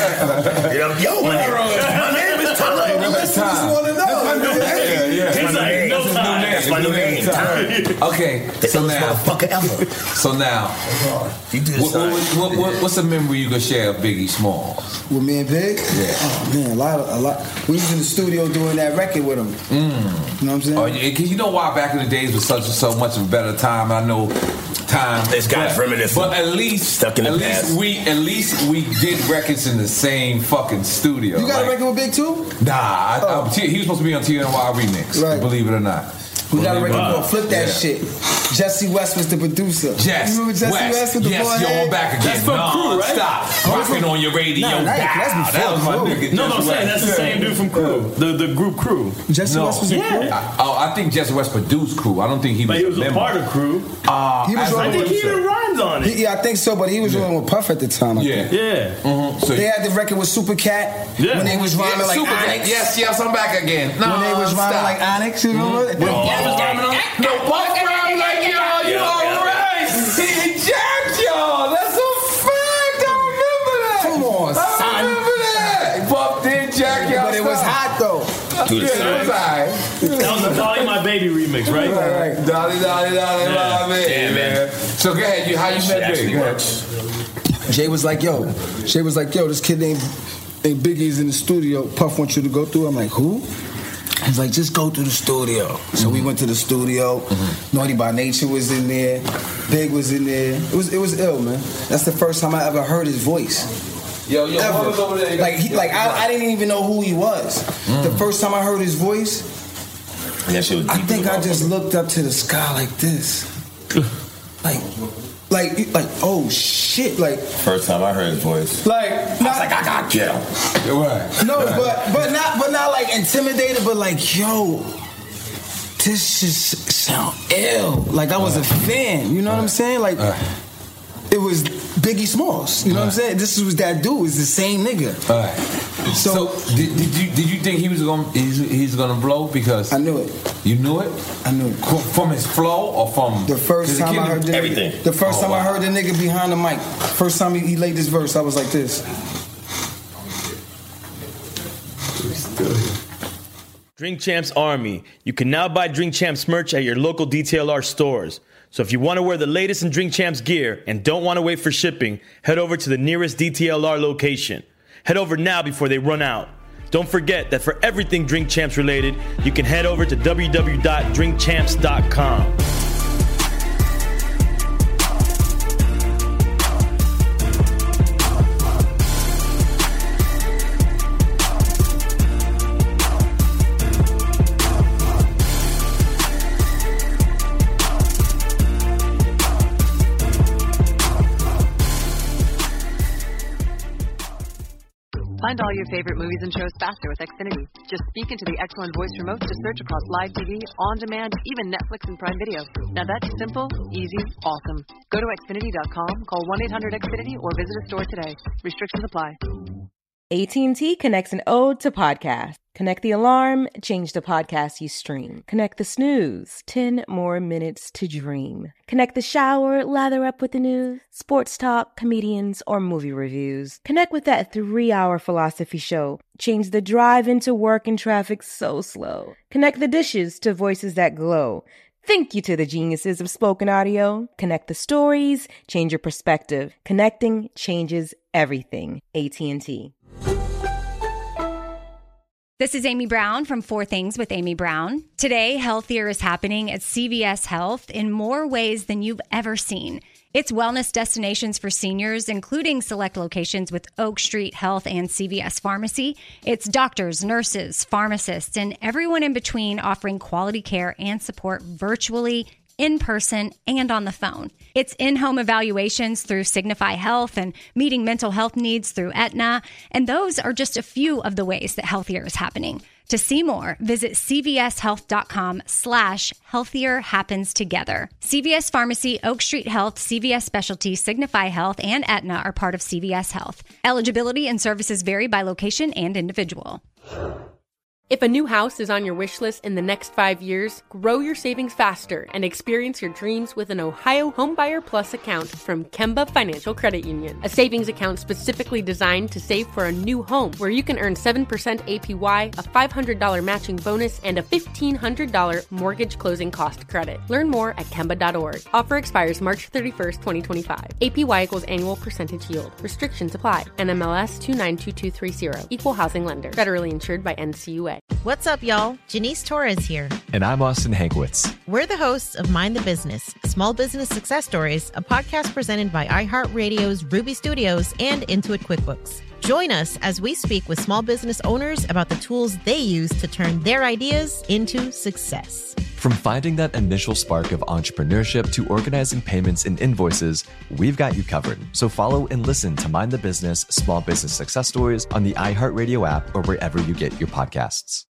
You know, yo, my name, my name is Tyler. It's time. That's my new name. Yeah, yeah. That's He's my like, name. no time. That's my new name. Time. Okay, The so illest now, motherfucker ever. so now, You do what, this. what, what, what, what's a memory you can share of Biggie Smalls? With me and Big? Yeah. Oh, man, a lot, of, a lot. We was in the studio doing that record with him. Mm. You know what I'm saying? Oh, because you know why back in the days was such so much of a better time. I know time. This guy's but, reminiscent. But at least, Stuck in the at past. least we, at least we did records in the same fucking studio. You got like, a record with Big too? Nah, I, Oh. I, T- he was supposed to be on T N Y Remix. Right. Believe it or not. We got a Believe it record or called not. Flip That Yeah. Shit. Jesse West was the producer. Yes, You remember Jesse West. West with the yes, forehead? yo, I'm back again. That's from Crew, right? Stop. Oh, Rocking from- on your radio. Nah, that- Down. that's before That was my Crew. nigga. No, no, I'm Jesse saying West. that's the same dude from Crew, the the group Crew. Jesse No. West was in Yeah. Crew? I, oh, I think Jesse West produced Crew. I don't think he was. But he was a member. part of Crew. Uh, He was as a on- I think he producer. even rhymes on it. He- yeah, I think so, but he was rolling with Puff at the time. I Yeah. think. Yeah. Mhm. So They had the record with Super Cat Yeah. when they was rhyming yeah, like Super Cat. Onyx. Yes, yes, I'm back again. No, When they was rhyming stop. like Onyx, you know what? No, Puff rhyming on. No, Puff rhyming like y'all. You Yeah, all yeah. right? He jacked y'all. That's a fact. I remember that. Come on, I son. remember that. Puff did jack y'all. But it was stuff. hot though. Do the Yeah, same. it was alright. That was the Dolly My Baby remix, right? Right, right. Dolly, dolly, dolly, Yeah. my baby. Damn, man. So go ahead. You, how you Shit met actually Big? Go ahead. works. Jay was like, yo, Jay was like, yo, this kid named, named Biggie's in the studio. Puff wants you to go through. I'm like, who? He's like, just go through the studio. So we went to the studio. Naughty by Nature was in there. Big was in there. It was it was ill, man. That's the first time I ever heard his voice. Yo, yo, Ever. what was over there? Like, he, like I, I didn't even know who he was. The first time I heard his voice, And that shit was I deep think as a I just looked up to the sky like this. Like, like, like, oh shit. Like, First time I heard his voice. like, I was not, like, I got get him. Right. no, but but not but not like intimidated, but like, yo, this just sound ill. Like I was a fan, you know what I'm saying? Like it was Biggie Smalls, you know what I'm saying? This was that dude, it's the same nigga. All right. So, So, did, did you did you think he was gonna he's, he's gonna blow because I knew it. you knew it I knew it. Qu- from his flow or from The first 'cause the time kid- I heard the Everything. nigga, the first Oh, time I wow. heard the nigga behind the mic, first time he, he laid this verse, I was like this. Drink Champs Army. You can now buy Drink Champs merch at your local D T L R stores. So if you want to wear the latest in Drink Champs gear and don't want to wait for shipping, head over to the nearest D T L R location. Head over now before they run out. Don't forget that for everything Drink Champs related, you can head over to w w w dot drink champs dot com. Find all your favorite movies and shows faster with Xfinity. Just speak into the X one voice remote to search across live T V, on-demand, even Netflix and Prime Video. Now that's simple, easy, awesome. Go to Xfinity dot com, call one eight hundred X finity, or visit a store today. Restrictions apply. A T and T connects an ode to podcast. Connect the alarm, change the podcast you stream. Connect the snooze, ten more minutes to dream. Connect the shower, lather up with the news, sports talk, comedians, or movie reviews. Connect with that three-hour philosophy show. Change the drive into work and traffic so slow. Connect the dishes to voices that glow. Thank you to the geniuses of spoken audio. Connect the stories, change your perspective. Connecting changes everything. A T and T. This is Amy Brown from Four Things with Amy Brown. Today, healthier is happening at C V S Health in more ways than you've ever seen. It's wellness destinations for seniors, including select locations with Oak Street Health and C V S Pharmacy. It's doctors, nurses, pharmacists, and everyone in between offering quality care and support virtually, in person, and on the phone. It's in-home evaluations through Signify Health and meeting mental health needs through Aetna. And those are just a few of the ways that healthier is happening. To see more, visit cvshealth.com slash healthier happens together. C V S Pharmacy, Oak Street Health, C V S Specialty, Signify Health, and Aetna are part of C V S Health. Eligibility and services vary by location and individual. If a new house is on your wish list in the next five years, grow your savings faster and experience your dreams with an Ohio Homebuyer Plus account from Kemba Financial Credit Union. A savings account specifically designed to save for a new home, where you can earn seven percent A P Y, a five hundred dollars matching bonus, and a fifteen hundred dollars mortgage closing cost credit. Learn more at kemba dot org. Offer expires March thirty-first, twenty twenty-five. A P Y equals annual percentage yield. Restrictions apply. N M L S two nine two two three zero. Equal housing lender. Federally insured by N C U A. What's up, y'all? Janice Torres here. And I'm Austin Hankwitz. We're the hosts of Mind the Business, Small Business Success Stories, a podcast presented by iHeartRadio's Ruby Studios and Intuit QuickBooks. Join us as we speak with small business owners about the tools they use to turn their ideas into success. From finding that initial spark of entrepreneurship to organizing payments and invoices, we've got you covered. So follow and listen to Mind the Business Small Business Success Stories on the iHeartRadio app or wherever you get your podcasts.